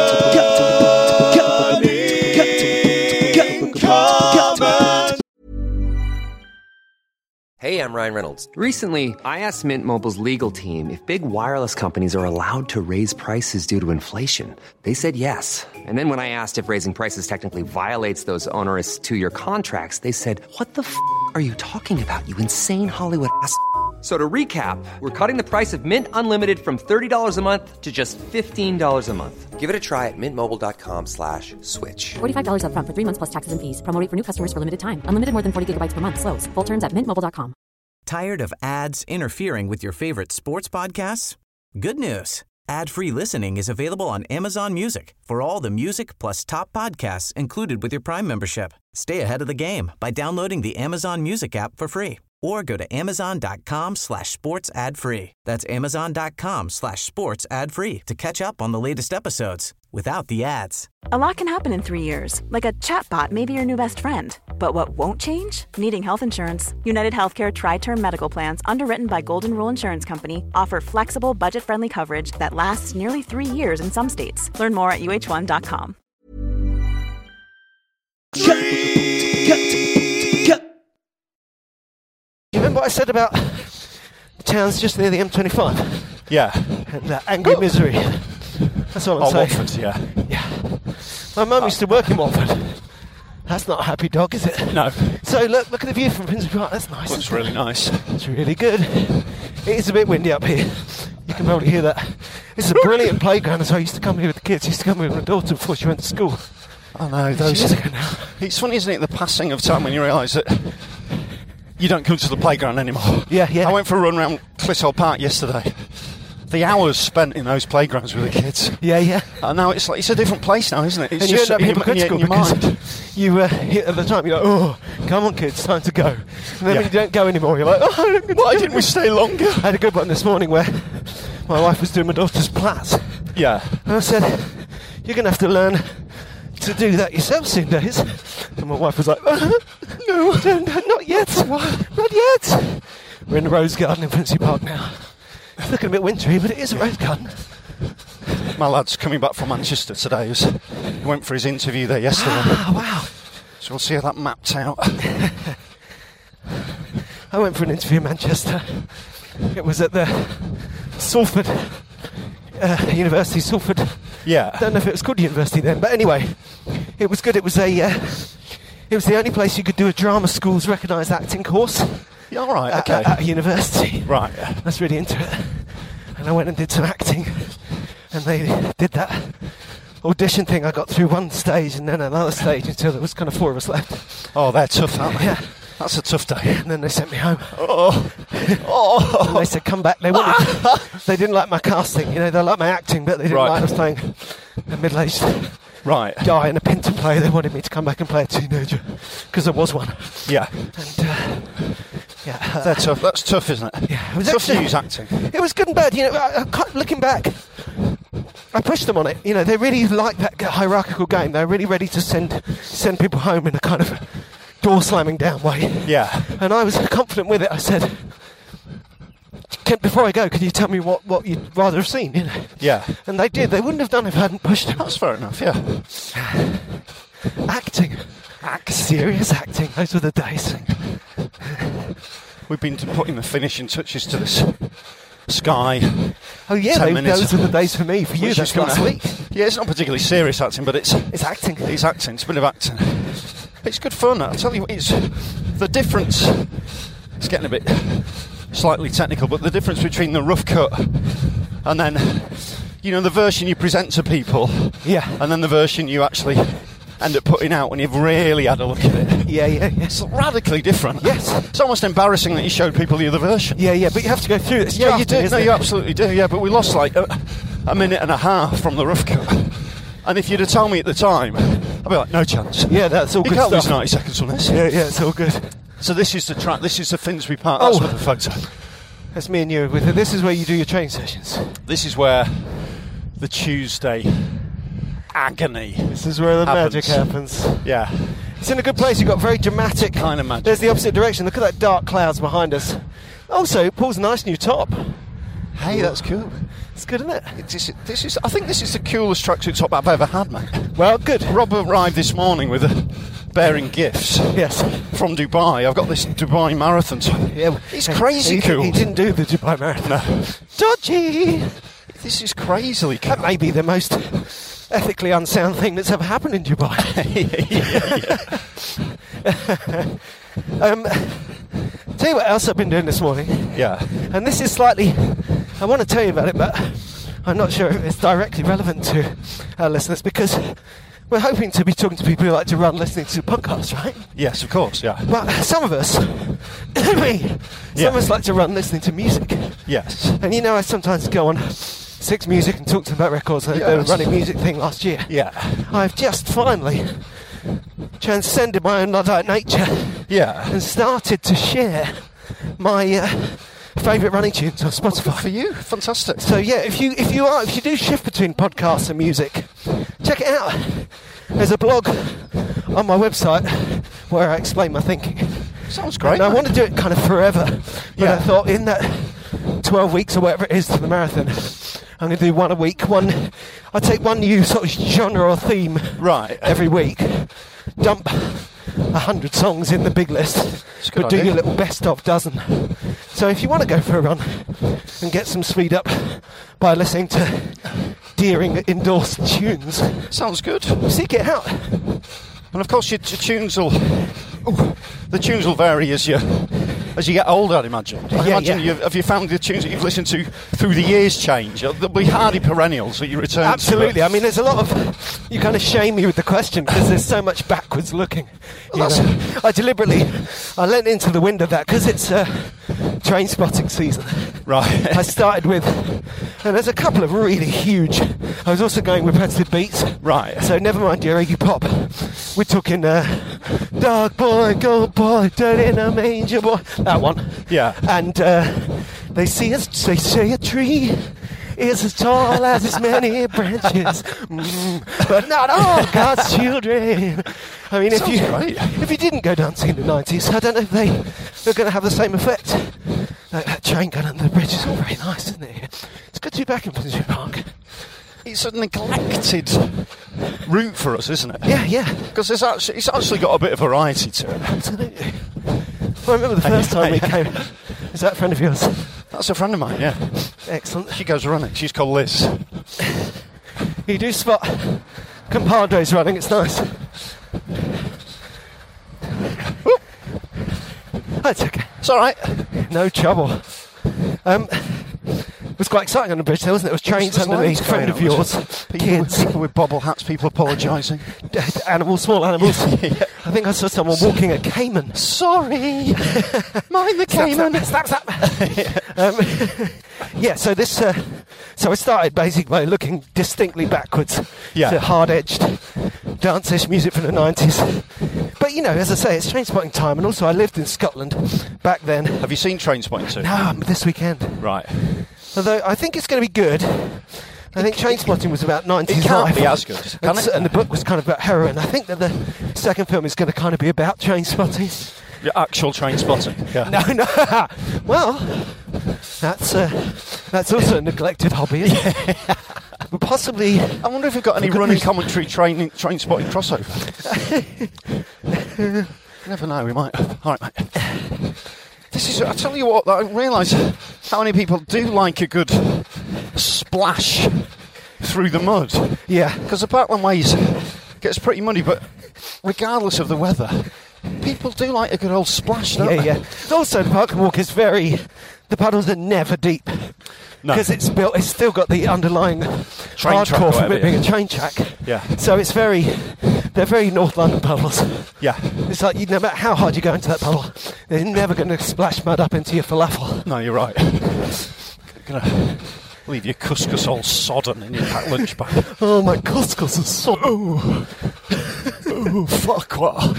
[SPEAKER 6] Hey, I'm Ryan Reynolds. Recently, I asked Mint Mobile's legal team if big wireless companies are allowed to raise prices due to inflation. They said yes. And then when I asked if raising prices technically violates those onerous two-year contracts, they said, "What the f*** are you talking about, you insane Hollywood ass?" So to recap, we're cutting the price of Mint Unlimited from thirty dollars a month to just fifteen dollars a month. Give it a try at mintmobile.com slash switch.
[SPEAKER 7] forty-five dollars up front for three months plus taxes and fees. Promo rate for new customers for limited time. Unlimited more than forty gigabytes per month. Slows full terms at mint mobile dot com.
[SPEAKER 3] Tired of ads interfering with your favorite sports podcasts? Good news. Ad-free listening is available on Amazon Music for all the music plus top podcasts included with your Prime membership. Stay ahead of the game by downloading the Amazon Music app for free or go to amazon.com slash sports ad free. That's amazon.com slash sports ad free to catch up on the latest episodes without the ads.
[SPEAKER 2] A lot can happen in three years, like a chatbot may be your new best friend. But what won't change? Needing health insurance. United Healthcare Tri-Term Medical Plans, underwritten by Golden Rule Insurance Company, offer flexible, budget-friendly coverage that lasts nearly three years in some states. Learn more at U H one dot com.
[SPEAKER 4] You remember what I said about towns just near the M twenty-five?
[SPEAKER 5] Yeah.
[SPEAKER 4] And that angry misery. That's all I'm
[SPEAKER 5] Oh,
[SPEAKER 4] saying.
[SPEAKER 5] Watford, yeah.
[SPEAKER 4] Yeah. My mum used to work in Watford. That's not a happy dog, is it?
[SPEAKER 5] No.
[SPEAKER 4] So look, look at the view from Finsbury Park. That's nice.
[SPEAKER 5] Looks really nice.
[SPEAKER 4] It's really good. It is a bit windy up here. You can probably hear that. It's a brilliant playground. So I used to come here with the kids. I used to come here with my daughter before she went to school.
[SPEAKER 5] I know. Those.
[SPEAKER 4] Years ago now.
[SPEAKER 5] It's funny, isn't it, the passing of time when you realise that you don't come to the playground anymore.
[SPEAKER 4] Yeah, yeah.
[SPEAKER 5] I went for a run around Clissold Park yesterday. The hours spent in those playgrounds with the kids.
[SPEAKER 4] Yeah, yeah.
[SPEAKER 5] And now it's like it's a different place now, isn't it? It's
[SPEAKER 4] And you
[SPEAKER 5] just
[SPEAKER 4] end up
[SPEAKER 5] in your-
[SPEAKER 4] hypocritical
[SPEAKER 5] in your
[SPEAKER 4] because
[SPEAKER 5] mind.
[SPEAKER 4] you, uh, hit at the time, you're like, oh, come on kids, time to go. And then
[SPEAKER 5] Yeah.
[SPEAKER 4] when you don't go anymore, you're like, oh,
[SPEAKER 5] Why didn't we stay longer?
[SPEAKER 4] I had a good one this morning where my wife was doing my daughter's plats.
[SPEAKER 5] Yeah.
[SPEAKER 4] And I said, you're going to have to learn to do that yourself soon, Days. And my wife was like, uh, no, no, no, not yet. Not yet. We're in the Rose Garden in Finsbury Park now. It's looking a bit wintry, but it is a rose garden.
[SPEAKER 5] My lad's coming back from Manchester today. He, was, he went for his interview there yesterday.
[SPEAKER 4] Ah, wow.
[SPEAKER 5] So we'll see how that mapped out.
[SPEAKER 4] I went for an interview in Manchester. It was at the Salford uh, University, Salford.
[SPEAKER 5] Yeah.
[SPEAKER 4] I don't know if it was called university then, but anyway, it was good. It was a, uh, it was the only place you could do a drama school's recognised acting course.
[SPEAKER 5] Yeah, all right,
[SPEAKER 4] at-
[SPEAKER 5] okay.
[SPEAKER 4] At, at a university.
[SPEAKER 5] Right.
[SPEAKER 4] I was really into it, and I went and did some acting, and they did that audition thing. I got through one stage and then another stage until there was kind of four of us left.
[SPEAKER 5] Oh, they're tough, aren't they?
[SPEAKER 4] Yeah.
[SPEAKER 5] That's a tough day.
[SPEAKER 4] And then they sent me home.
[SPEAKER 5] Oh. Oh.
[SPEAKER 4] And they said, come back. They wanted, they didn't like my casting. You know, they liked my acting, but they didn't
[SPEAKER 5] Right.
[SPEAKER 4] like I was playing a middle-aged
[SPEAKER 5] Right.
[SPEAKER 4] guy in a Pinton play. They wanted me to come back and play a teenager because I was one.
[SPEAKER 5] Yeah.
[SPEAKER 4] And uh, yeah, uh,
[SPEAKER 5] They're tough. That's tough, isn't it?
[SPEAKER 4] Yeah, it was
[SPEAKER 5] tough to
[SPEAKER 4] actually-
[SPEAKER 5] use acting.
[SPEAKER 4] it was good and bad. You know, I, I, can't- looking back, I pushed them on it. You know, they really like that hierarchical game. They're really ready to send send people home in a kind of door slamming down way.
[SPEAKER 5] Yeah.
[SPEAKER 4] And I was confident with it. I said, Can, before I go, can you tell me what, what you'd rather have seen? You know?
[SPEAKER 5] Yeah.
[SPEAKER 4] And they did. They wouldn't have done if I hadn't pushed them.
[SPEAKER 5] That's fair enough, yeah.
[SPEAKER 4] Acting. Act, serious acting. Those were the days.
[SPEAKER 5] We've been to putting the finishing touches to this Sky.
[SPEAKER 4] Oh yeah,
[SPEAKER 5] Ten
[SPEAKER 4] they,
[SPEAKER 5] minutes.
[SPEAKER 4] those were the days for me. For you,
[SPEAKER 5] Which
[SPEAKER 4] that's
[SPEAKER 5] is gonna-
[SPEAKER 4] last week.
[SPEAKER 5] Yeah, it's not particularly serious acting, but it's
[SPEAKER 4] It's acting.
[SPEAKER 5] it's acting. It's a bit of acting. It's good fun. I tell you, it's the difference. It's getting a bit slightly technical, but the difference between the rough cut and then, you know, the version you present to people,
[SPEAKER 4] Yeah.
[SPEAKER 5] and then the version you actually end up putting out when you've really had a look at it.
[SPEAKER 4] Yeah, yeah, yeah.
[SPEAKER 5] It's radically different.
[SPEAKER 4] Yes.
[SPEAKER 5] It's almost embarrassing that you showed people the other version.
[SPEAKER 4] Yeah, yeah, but you have to go through this.
[SPEAKER 5] Yeah, you
[SPEAKER 4] drafting,
[SPEAKER 5] do.
[SPEAKER 4] isn't
[SPEAKER 5] No,
[SPEAKER 4] it?
[SPEAKER 5] you absolutely do. Yeah, but we lost like a, a minute and a half from the rough cut. And if you'd have told me at the time, I'd be like, no chance.
[SPEAKER 4] Yeah, that's all
[SPEAKER 5] You
[SPEAKER 4] good
[SPEAKER 5] can't lose
[SPEAKER 4] stuff.
[SPEAKER 5] ninety seconds from this.
[SPEAKER 4] Yeah, yeah, it's all good.
[SPEAKER 5] So this is the track. This is the Finsbury Park. That's
[SPEAKER 4] Oh.
[SPEAKER 5] what the photo.
[SPEAKER 4] That's me and you with it. This is where you do your training sessions.
[SPEAKER 5] This is where the Tuesday agony.
[SPEAKER 4] This is where the
[SPEAKER 5] Happens.
[SPEAKER 4] magic happens.
[SPEAKER 5] Yeah.
[SPEAKER 4] It's in a good place. You've got very dramatic.
[SPEAKER 5] Kind of magic.
[SPEAKER 4] There's the opposite direction. Look at that dark clouds behind us. Also, Paul's a nice new top.
[SPEAKER 5] Hey, that's cool.
[SPEAKER 4] It's good, isn't it?
[SPEAKER 5] It's, this, this is. I think this is the coolest tracksuit top I've ever had, mate.
[SPEAKER 4] Well, good.
[SPEAKER 5] Rob arrived this morning with a bearing gifts
[SPEAKER 4] Yes.
[SPEAKER 5] from Dubai. I've got this Dubai marathon top.
[SPEAKER 4] Yeah,
[SPEAKER 5] It's
[SPEAKER 4] he-
[SPEAKER 5] crazy
[SPEAKER 4] he,
[SPEAKER 5] cool.
[SPEAKER 4] He didn't do the Dubai Marathon.
[SPEAKER 5] No.
[SPEAKER 4] Dodgy.
[SPEAKER 5] This is crazily cool.
[SPEAKER 4] That may be the most ethically unsound thing that's ever happened in Dubai. um, tell you what else I've been doing this morning.
[SPEAKER 5] Yeah.
[SPEAKER 4] And this is slightly, I want to tell you about it, but I'm not sure if it's directly relevant to our listeners because we're hoping to be talking to people who like to run listening to podcasts, right?
[SPEAKER 5] Yes, of course. Yeah.
[SPEAKER 4] But some of us, me, some
[SPEAKER 5] Yeah.
[SPEAKER 4] of us like to run listening to music.
[SPEAKER 5] Yes.
[SPEAKER 4] And you know, I sometimes go on Six Music and talk to them about records. They
[SPEAKER 5] Yes.
[SPEAKER 4] were running music thing last year.
[SPEAKER 5] Yeah.
[SPEAKER 4] I've just finally transcended my own Luddite nature
[SPEAKER 5] Yeah.
[SPEAKER 4] and started to share my uh, favourite running tunes on Spotify.
[SPEAKER 5] For you, fantastic.
[SPEAKER 4] So yeah, if you if you are if you do shift between podcasts and music, check it out. There's a blog on my website where I explain my thinking.
[SPEAKER 5] Sounds great.
[SPEAKER 4] And I
[SPEAKER 5] mate.
[SPEAKER 4] want to do it kind of forever, but
[SPEAKER 5] Yeah.
[SPEAKER 4] I thought in that twelve weeks or whatever it is to the marathon, I'm going to do one a week. One, I take one new sort of genre or theme
[SPEAKER 5] Right.
[SPEAKER 4] every week. Dump a hundred songs in the big list,
[SPEAKER 5] It's a good
[SPEAKER 4] but do
[SPEAKER 5] idea.
[SPEAKER 4] your little best of dozen. So if you want to go for a run and get some speed up by listening to Deering endorsed tunes,
[SPEAKER 5] Sounds good.
[SPEAKER 4] seek it out.
[SPEAKER 5] And of course, your, your tunes will, ooh, the tunes will vary as you as you get older. I'd imagine. I
[SPEAKER 4] Yeah,
[SPEAKER 5] imagine
[SPEAKER 4] yeah.
[SPEAKER 5] You've, have you found the tunes that you've listened to through the years change? There'll be hardy perennials that you return
[SPEAKER 4] Absolutely.
[SPEAKER 5] to.
[SPEAKER 4] I mean, there's a lot of... You kind of shame me with the question because there's so much backwards looking. You
[SPEAKER 5] Well,
[SPEAKER 4] know. I deliberately... I leant into the wind of that because it's uh, train spotting season.
[SPEAKER 5] Right.
[SPEAKER 4] I started with... And there's a couple of really huge... I was also going repetitive beats.
[SPEAKER 5] Right.
[SPEAKER 4] So never mind your Iggy Pop. We're talking... Uh, Dog boy, gold boy, dirt in a manger boy. That one.
[SPEAKER 5] Yeah.
[SPEAKER 4] And uh, they see us, they say a tree is as tall as its many branches, mm, but not all God's children. I mean, if
[SPEAKER 5] Sounds
[SPEAKER 4] you
[SPEAKER 5] great.
[SPEAKER 4] if you didn't go dancing in the nineties, I don't know if they were going to have the same effect. Like that train going under the bridge is all very nice, isn't it? It's good to be back in Finsbury Park.
[SPEAKER 5] It's a neglected route for us, isn't it?
[SPEAKER 4] Yeah, yeah,
[SPEAKER 5] Because it's actually, it's actually got a bit of variety to it.
[SPEAKER 4] absolutely. I remember the first time we came. Is that a friend of yours?
[SPEAKER 5] That's a friend of mine, yeah.
[SPEAKER 4] Excellent.
[SPEAKER 5] She goes running. She's called Liz.
[SPEAKER 4] You do spot compadres running, it's nice. Whoop. That's okay.
[SPEAKER 5] It's all right.
[SPEAKER 4] No trouble. Um, it was quite exciting on the bridge there, wasn't it? It was trains
[SPEAKER 5] There's
[SPEAKER 4] underneath,
[SPEAKER 5] loads
[SPEAKER 4] friend
[SPEAKER 5] going
[SPEAKER 4] of
[SPEAKER 5] on,
[SPEAKER 4] yours,
[SPEAKER 5] People,
[SPEAKER 4] kids,
[SPEAKER 5] people with bobble hats, people apologising.
[SPEAKER 4] animals, small animals.
[SPEAKER 5] Yeah.
[SPEAKER 4] I think I saw someone walking a caiman.
[SPEAKER 5] Sorry, mind the caiman.
[SPEAKER 4] Stop, stop, stop. um, yeah, so this... Uh, so I started basically by looking distinctly backwards
[SPEAKER 5] Yeah.
[SPEAKER 4] to hard-edged dance-ish music from the nineties. But, you know, as I say, it's train spotting time, and also I lived in Scotland back then.
[SPEAKER 5] Have you seen Trainspotting too?
[SPEAKER 4] No, this weekend.
[SPEAKER 5] Right.
[SPEAKER 4] Although I think it's going to be good. I think Trainspotting was about nineties
[SPEAKER 5] It can't
[SPEAKER 4] life.
[SPEAKER 5] be as good, can
[SPEAKER 4] and,
[SPEAKER 5] it?
[SPEAKER 4] and the book was kind of about heroin. I think that the second film is going to kind of be about Trainspotting.
[SPEAKER 5] Your actual train spotting. Yeah.
[SPEAKER 4] No, no. Well, that's uh, that's also a neglected hobby, isn't it? But possibly...
[SPEAKER 5] I wonder if we've got any
[SPEAKER 4] We've got
[SPEAKER 5] running
[SPEAKER 4] these-
[SPEAKER 5] commentary train train spotting crossover. Never know. We might. All right, mate. This is. I tell you what. I realise how many people do like a good splash through the mud.
[SPEAKER 4] Yeah.
[SPEAKER 5] Because the Parkland Ways gets pretty muddy, but regardless of the weather, people do like a good old splash, don't
[SPEAKER 4] Yeah,
[SPEAKER 5] they?
[SPEAKER 4] yeah. Also, the Park and Walk is very... The puddles are never deep.
[SPEAKER 5] No.
[SPEAKER 4] Because it's built... It's still got the underlying
[SPEAKER 5] Train track or
[SPEAKER 4] hardcore from
[SPEAKER 5] whatever,
[SPEAKER 4] it being
[SPEAKER 5] yeah.
[SPEAKER 4] a train track.
[SPEAKER 5] Yeah.
[SPEAKER 4] So it's very... They're very North London puddles.
[SPEAKER 5] Yeah.
[SPEAKER 4] It's like, you, no matter how hard you go into that puddle, they're never going to splash mud up into your falafel.
[SPEAKER 5] No, you're right. Gonna leave your couscous all sodden in your packed lunch bag.
[SPEAKER 4] Oh, my couscous is so...
[SPEAKER 5] Oh, oh, fuck what?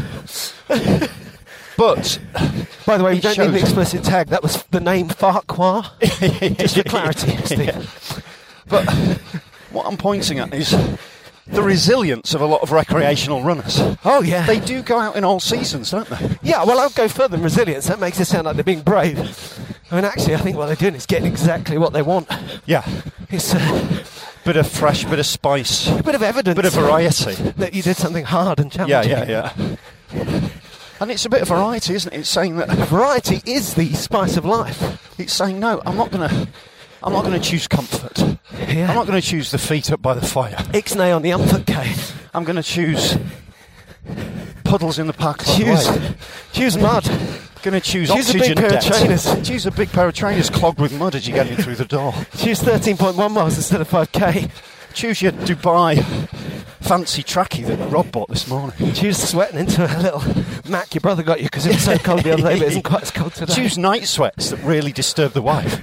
[SPEAKER 5] But
[SPEAKER 4] By the way, we
[SPEAKER 5] It
[SPEAKER 4] don't need the
[SPEAKER 5] shows-
[SPEAKER 4] explicit tag. That was the name Farquhar. Just for clarity, Steve.
[SPEAKER 5] Yeah. But what I'm pointing at is the resilience of a lot of recreational runners.
[SPEAKER 4] Oh, yeah.
[SPEAKER 5] They do go out in all seasons, don't they?
[SPEAKER 4] Yeah, well, I'll go further than resilience. That makes it sound like they're being brave. I mean, actually, I think what they're doing is getting exactly what they want.
[SPEAKER 5] Yeah.
[SPEAKER 4] It's uh,
[SPEAKER 5] Bit of fresh, bit of spice,
[SPEAKER 4] a bit of evidence
[SPEAKER 5] bit of variety.
[SPEAKER 4] that you did something hard and
[SPEAKER 5] Yeah,
[SPEAKER 4] challenging.
[SPEAKER 5] yeah, yeah. And it's a bit of variety, isn't it? It's saying that
[SPEAKER 4] Variety is the spice of life.
[SPEAKER 5] it's saying no. I'm not gonna. I'm not going to choose comfort.
[SPEAKER 4] Yeah.
[SPEAKER 5] I'm not going to choose the feet up by the fire.
[SPEAKER 4] Ixnay on the Umford K.
[SPEAKER 5] I'm going to choose puddles in the park.
[SPEAKER 4] Choose, choose mud.
[SPEAKER 5] Going to choose
[SPEAKER 4] Choose a big
[SPEAKER 5] oxygen
[SPEAKER 4] pair of
[SPEAKER 5] debt.
[SPEAKER 4] trainers.
[SPEAKER 5] Choose a big pair of trainers clogged with mud as you get in through the door.
[SPEAKER 4] Choose thirteen point one miles instead of five K.
[SPEAKER 5] Choose your Dubai fancy trackie that Rob bought this morning.
[SPEAKER 4] Choose sweating into a little Mac your brother got you because it was so cold the other day, but it isn't quite as cold today.
[SPEAKER 5] Choose night sweats that really disturb the wife.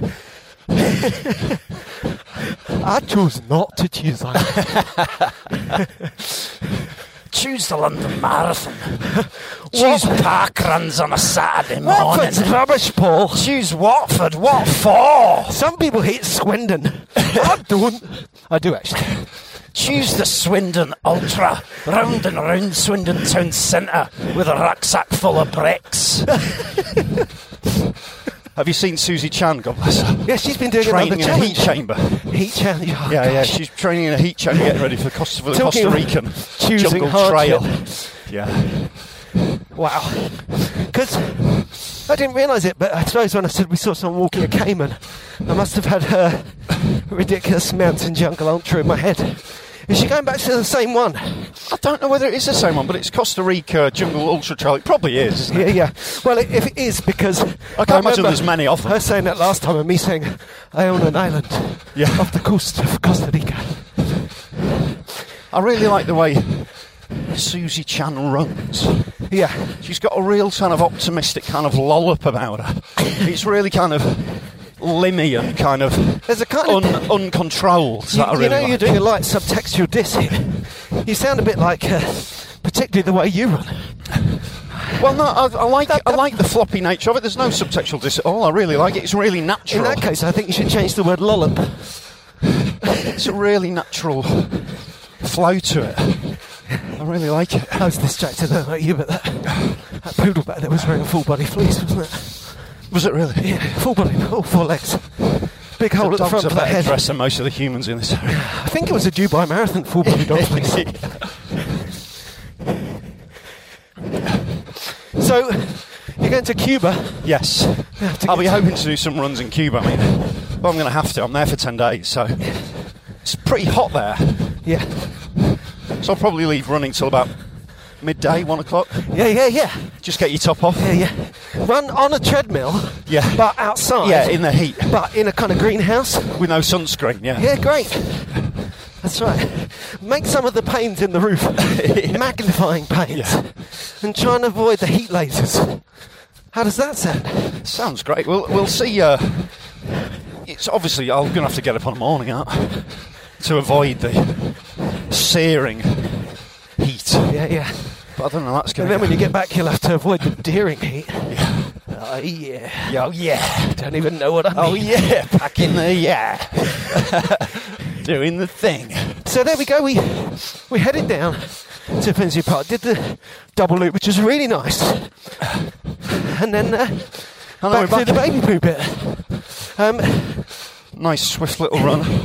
[SPEAKER 4] I choose not to choose that.
[SPEAKER 5] Choose the London Marathon. Choose park runs on a Saturday morning.
[SPEAKER 4] Watford's rubbish, Paul.
[SPEAKER 5] Choose Watford. What for?
[SPEAKER 4] Some people hate Swindon. I don't. I do actually.
[SPEAKER 5] Choose the Swindon Ultra. Round and round Swindon town centre with a rucksack full of bricks. Have you seen Susie Chan, God bless her?
[SPEAKER 4] Yeah, she's been doing
[SPEAKER 5] Training
[SPEAKER 4] another
[SPEAKER 5] in a heat
[SPEAKER 4] challenge.
[SPEAKER 5] chamber.
[SPEAKER 4] Heat challenge. Oh,
[SPEAKER 5] Yeah, yeah,
[SPEAKER 4] gosh.
[SPEAKER 5] she's training in a heat chamber, getting ready for, Costa, for the
[SPEAKER 4] Talking
[SPEAKER 5] Costa
[SPEAKER 4] of
[SPEAKER 5] Rican
[SPEAKER 4] choosing
[SPEAKER 5] jungle
[SPEAKER 4] hardship.
[SPEAKER 5] trail. Yeah.
[SPEAKER 4] Wow. Because I didn't realise it, but I suppose when I said we saw someone walking a caiman, I must have had her ridiculous mountain jungle ultra in my head. Is she going back to the same one?
[SPEAKER 5] I don't know whether it is the same one, but it's Costa Rica Jungle Ultra Trail. It probably is, isn't it?
[SPEAKER 4] Yeah, yeah. Well, if it is, because
[SPEAKER 5] I can't imagine there's many of them.
[SPEAKER 4] Her saying that last time and me saying I own an island
[SPEAKER 5] yeah.
[SPEAKER 4] off the coast of Costa Rica.
[SPEAKER 5] I really like the way Susie Chan runs.
[SPEAKER 4] Yeah.
[SPEAKER 5] She's got a real kind of optimistic kind of lollop about her. It's really kind of limmy and kind of,
[SPEAKER 4] There's a kind
[SPEAKER 5] un-
[SPEAKER 4] of
[SPEAKER 5] uncontrolled.
[SPEAKER 4] You,
[SPEAKER 5] that I really
[SPEAKER 4] you know,
[SPEAKER 5] like.
[SPEAKER 4] you're doing a light subtextual diss here. You sound a bit like, uh, particularly the way you run.
[SPEAKER 5] Well, no, I, I like I like the floppy nature of it. There's no subtextual diss at all. I really like it. It's really natural.
[SPEAKER 4] In that case, I think you should change the word lollop.
[SPEAKER 5] It's a really natural flow to it. I really like it.
[SPEAKER 4] I was distracted, though, like you, but that, that poodle back there was wearing a full body fleece, wasn't it?
[SPEAKER 5] Was it really?
[SPEAKER 4] Yeah, full body, all four legs. Big hole
[SPEAKER 5] The
[SPEAKER 4] at the front
[SPEAKER 5] dog's a
[SPEAKER 4] of the
[SPEAKER 5] better
[SPEAKER 4] head.
[SPEAKER 5] dress than most of the humans in this area.
[SPEAKER 4] I think it was a Dubai Marathon full body dog fleece. So, you're going to Cuba?
[SPEAKER 5] Yes.
[SPEAKER 4] to
[SPEAKER 5] I'll be
[SPEAKER 4] get-
[SPEAKER 5] hoping to do some runs in Cuba. I mean, well, I'm going to have to. I'm there for ten days, so it's pretty hot there.
[SPEAKER 4] Yeah.
[SPEAKER 5] So I'll probably leave running till about midday, one o'clock.
[SPEAKER 4] Yeah, yeah, yeah.
[SPEAKER 5] Just get your top off.
[SPEAKER 4] Yeah, yeah. Run on a treadmill,
[SPEAKER 5] Yeah.
[SPEAKER 4] but outside.
[SPEAKER 5] Yeah, in the heat.
[SPEAKER 4] But in a kind of greenhouse.
[SPEAKER 5] With no sunscreen, yeah.
[SPEAKER 4] Yeah, great. That's right. Make some of the panes in the roof magnifying panes,
[SPEAKER 5] Yeah.
[SPEAKER 4] and try and avoid the heat lasers. How does that sound?
[SPEAKER 5] Sounds great. We'll, we'll see. Uh, it's obviously, I'm going to have to get up on the morning, aren't I? To avoid the searing heat.
[SPEAKER 4] Yeah, yeah.
[SPEAKER 5] But I don't know, that's going
[SPEAKER 4] And then when you get back, you'll have to avoid the deering heat.
[SPEAKER 5] Yeah.
[SPEAKER 4] Oh, yeah.
[SPEAKER 5] Oh, yeah.
[SPEAKER 4] Don't even know what I mean.
[SPEAKER 5] Oh, yeah. Back in the, yeah. Doing the thing.
[SPEAKER 4] So there we go. We we headed down to Finsbury Park, did the double loop, which was really nice, and then uh,
[SPEAKER 5] And
[SPEAKER 4] back
[SPEAKER 5] then we're
[SPEAKER 4] to the
[SPEAKER 5] back.
[SPEAKER 4] baby poo bit. Um,
[SPEAKER 5] Nice, swift little run.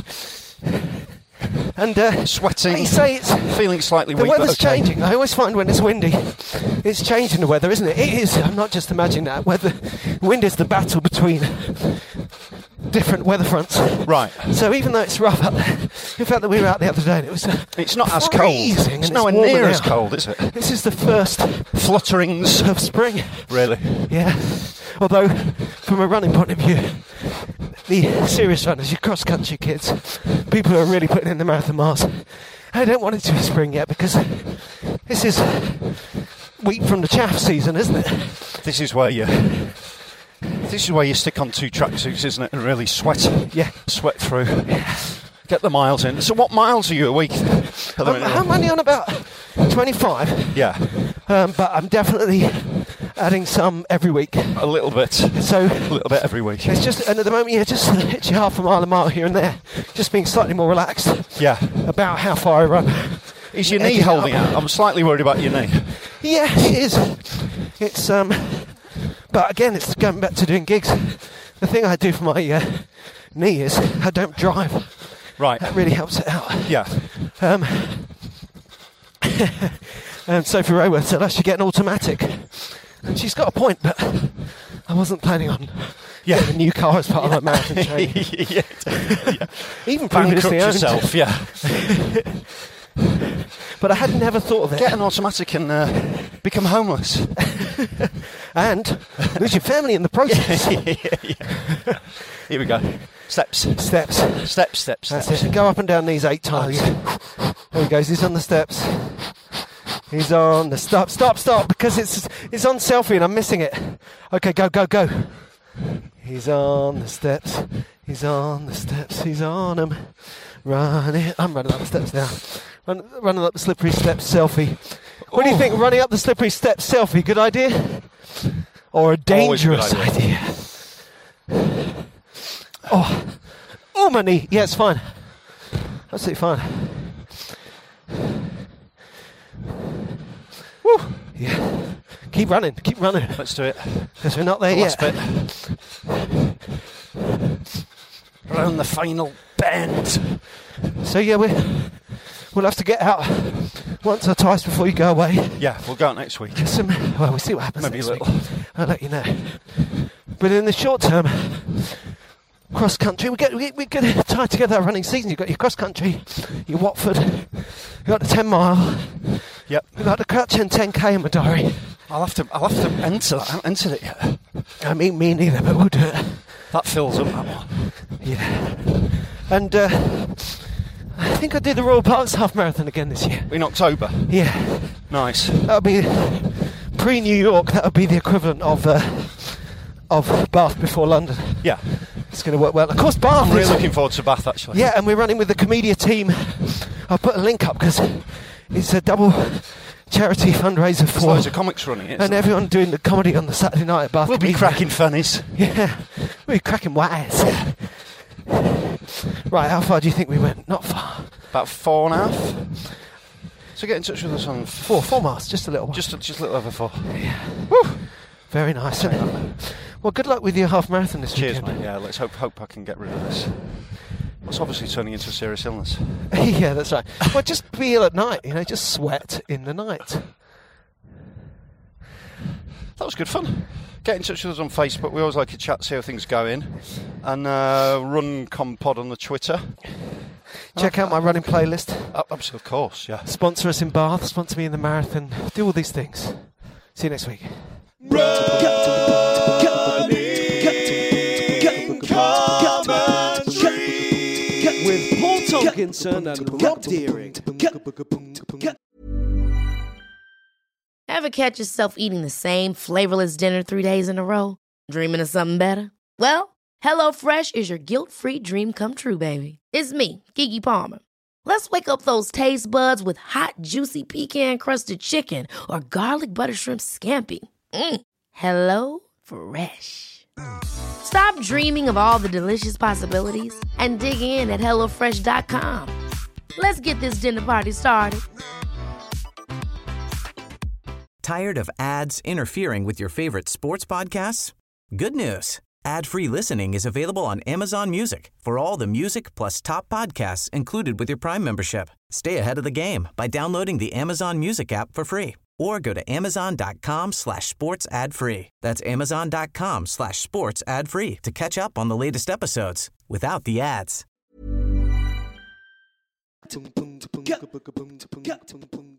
[SPEAKER 4] and uh,
[SPEAKER 5] Sweating.
[SPEAKER 4] they say it's
[SPEAKER 5] Feeling slightly
[SPEAKER 4] the
[SPEAKER 5] weak, but
[SPEAKER 4] weather's
[SPEAKER 5] okay.
[SPEAKER 4] changing. I always find when it's windy, it's changing the weather, isn't it? It is. I'm not just imagining that. Weather, wind is the battle between different weather fronts.
[SPEAKER 5] Right.
[SPEAKER 4] So even though it's rough out there, in fact that we were out the other day and it was uh,
[SPEAKER 5] It's not as cold.
[SPEAKER 4] freezing
[SPEAKER 5] It's
[SPEAKER 4] and
[SPEAKER 5] nowhere
[SPEAKER 4] warmer
[SPEAKER 5] near as
[SPEAKER 4] now.
[SPEAKER 5] cold, is it?
[SPEAKER 4] This is the first
[SPEAKER 5] Flutterings.
[SPEAKER 4] of spring.
[SPEAKER 5] Really?
[SPEAKER 4] Yeah. Although, from a running point of view, the serious runners, your cross-country kids, people who are really putting in the marathon miles, I don't want it to be spring yet because this is wheat from the chaff season, isn't it?
[SPEAKER 5] This is where you. This is where you stick on two tracksuits, isn't it, and really sweat.
[SPEAKER 4] Yeah.
[SPEAKER 5] Sweat through. Get the miles in. So, what miles are you a week? at the
[SPEAKER 4] I'm,
[SPEAKER 5] minute?
[SPEAKER 4] I'm only on about twenty-five,
[SPEAKER 5] Yeah,
[SPEAKER 4] um, but I'm definitely adding some every week.
[SPEAKER 5] a little bit.
[SPEAKER 4] So
[SPEAKER 5] A little bit every week.
[SPEAKER 4] it's just, and at the moment, yeah, just hits you half a mile, a mile here and there, just being slightly more relaxed
[SPEAKER 5] Yeah.
[SPEAKER 4] about how far I run.
[SPEAKER 5] Is your knee
[SPEAKER 4] Edging
[SPEAKER 5] holding
[SPEAKER 4] up.
[SPEAKER 5] out? I'm slightly worried about your knee.
[SPEAKER 4] Yeah, it is. It's um, but again, it's going back to doing gigs. The thing I do for my uh, knee is I don't drive.
[SPEAKER 5] Right.
[SPEAKER 4] That really helps it out.
[SPEAKER 5] Yeah.
[SPEAKER 4] Um, and Sophie Rayworth said I should get an automatic, and she's got a point. But I wasn't planning on
[SPEAKER 5] Yeah.
[SPEAKER 4] getting a new car as part of my marathon training,
[SPEAKER 5] yeah. yeah.
[SPEAKER 4] even
[SPEAKER 5] Bankrupt
[SPEAKER 4] previously owned.
[SPEAKER 5] yourself, yeah.
[SPEAKER 4] But I had never thought of it.
[SPEAKER 5] Get an automatic and uh, become homeless.
[SPEAKER 4] And lose your family in the process.
[SPEAKER 5] Here we go. Steps.
[SPEAKER 4] Steps.
[SPEAKER 5] Steps, steps,
[SPEAKER 4] That's
[SPEAKER 5] steps.
[SPEAKER 4] it. Go up and down these eight times. There he goes. He's on the steps. He's on the stop, stop, stop, because it's it's on selfie and I'm missing it. Okay, go, go, go. He's on the steps. He's on the steps. He's on them. Running. I'm running up the steps now. Run, running up the slippery steps. Selfie. What do you think? Running up the slippery steps. Selfie. Good idea? Or a
[SPEAKER 5] Always a good
[SPEAKER 4] dangerous
[SPEAKER 5] idea.
[SPEAKER 4] idea? Oh, oh, my knee. Yeah, it's fine. Absolutely fine. Woo. Yeah. Keep running. Keep running.
[SPEAKER 5] Let's do it.
[SPEAKER 4] Because we're not there
[SPEAKER 5] Last
[SPEAKER 4] yet.
[SPEAKER 5] bit. Around the final bend.
[SPEAKER 4] So yeah, we we'll have to get out once or twice before you go away.
[SPEAKER 5] Yeah, we'll go out next week.
[SPEAKER 4] Some, well, we'll see what happens.
[SPEAKER 5] Maybe
[SPEAKER 4] next
[SPEAKER 5] a little.
[SPEAKER 4] week. I'll let you know. But in the short term, cross country. We get we, we get to tie together our running season. You've got your cross country, your Watford, you've got the ten mile.
[SPEAKER 5] Yep.
[SPEAKER 4] We've got the Crouch End ten K in my diary.
[SPEAKER 5] I'll have to I'll have to enter that. I haven't entered it yet.
[SPEAKER 4] I mean, me neither, but we'll do it.
[SPEAKER 5] That fills up that one.
[SPEAKER 4] Yeah. And uh, I think I did the Royal Parks half marathon again this year.
[SPEAKER 5] In October.
[SPEAKER 4] Yeah.
[SPEAKER 5] Nice.
[SPEAKER 4] That'll be pre-New York. That'll be the equivalent of uh, of Bath before London.
[SPEAKER 5] Yeah.
[SPEAKER 4] It's going to work well. Of course, Bath.
[SPEAKER 5] I'm really
[SPEAKER 4] is,
[SPEAKER 5] looking forward to Bath, actually.
[SPEAKER 4] Yeah, and we're running with the Comedia team. I'll put a link up because it's a double charity fundraiser
[SPEAKER 5] There's
[SPEAKER 4] for.
[SPEAKER 5] loads of comics running it.
[SPEAKER 4] And everyone doing the comedy on the Saturday night at Bath.
[SPEAKER 5] We'll be
[SPEAKER 4] Comedian.
[SPEAKER 5] cracking funnies.
[SPEAKER 4] Yeah, we'll be cracking wires. Right, how far do you think we went? Not far.
[SPEAKER 5] About four and a half. So get in touch with us on
[SPEAKER 4] Four, four miles, just a little one.
[SPEAKER 5] Just, just a little over four.
[SPEAKER 4] Yeah. Woo. Very nice. Well, good luck with your half marathon this
[SPEAKER 5] Cheers,
[SPEAKER 4] weekend.
[SPEAKER 5] mate. Yeah, let's hope hope I can get rid of this. It's obviously turning into a serious illness.
[SPEAKER 4] Yeah, that's right. Well, just be ill at night, you know, just sweat in the night.
[SPEAKER 5] That was good fun. Get in touch with us on Facebook. We always like to chat, see how things go in. And uh, run Compod on the Twitter.
[SPEAKER 4] Check out my running playlist.
[SPEAKER 5] Uh, absolutely, of course, yeah.
[SPEAKER 4] Sponsor us in Bath, sponsor me in the marathon. Do all these things. See you next week.
[SPEAKER 8] With Paul Tomkinson and Rob Deering.
[SPEAKER 9] Ever catch yourself eating the same flavorless dinner three days in a row? Dreaming of something better? Well, HelloFresh is your guilt-free dream come true, baby. It's me, Keke Palmer. Let's wake up those taste buds with hot, juicy pecan-crusted chicken or garlic butter shrimp scampi. Mm. Hello Fresh. Stop dreaming of all the delicious possibilities and dig in at hello fresh dot com. Let's get this dinner party started.
[SPEAKER 3] Tired of ads interfering with your favorite sports podcasts? Good news. Ad-free listening is available on Amazon Music for all the music plus top podcasts included with your Prime membership. Stay ahead of the game by downloading the Amazon Music app for free or go to amazon.com slash sports ad free. That's amazon.com slash sports ad free to catch up on the latest episodes without the ads.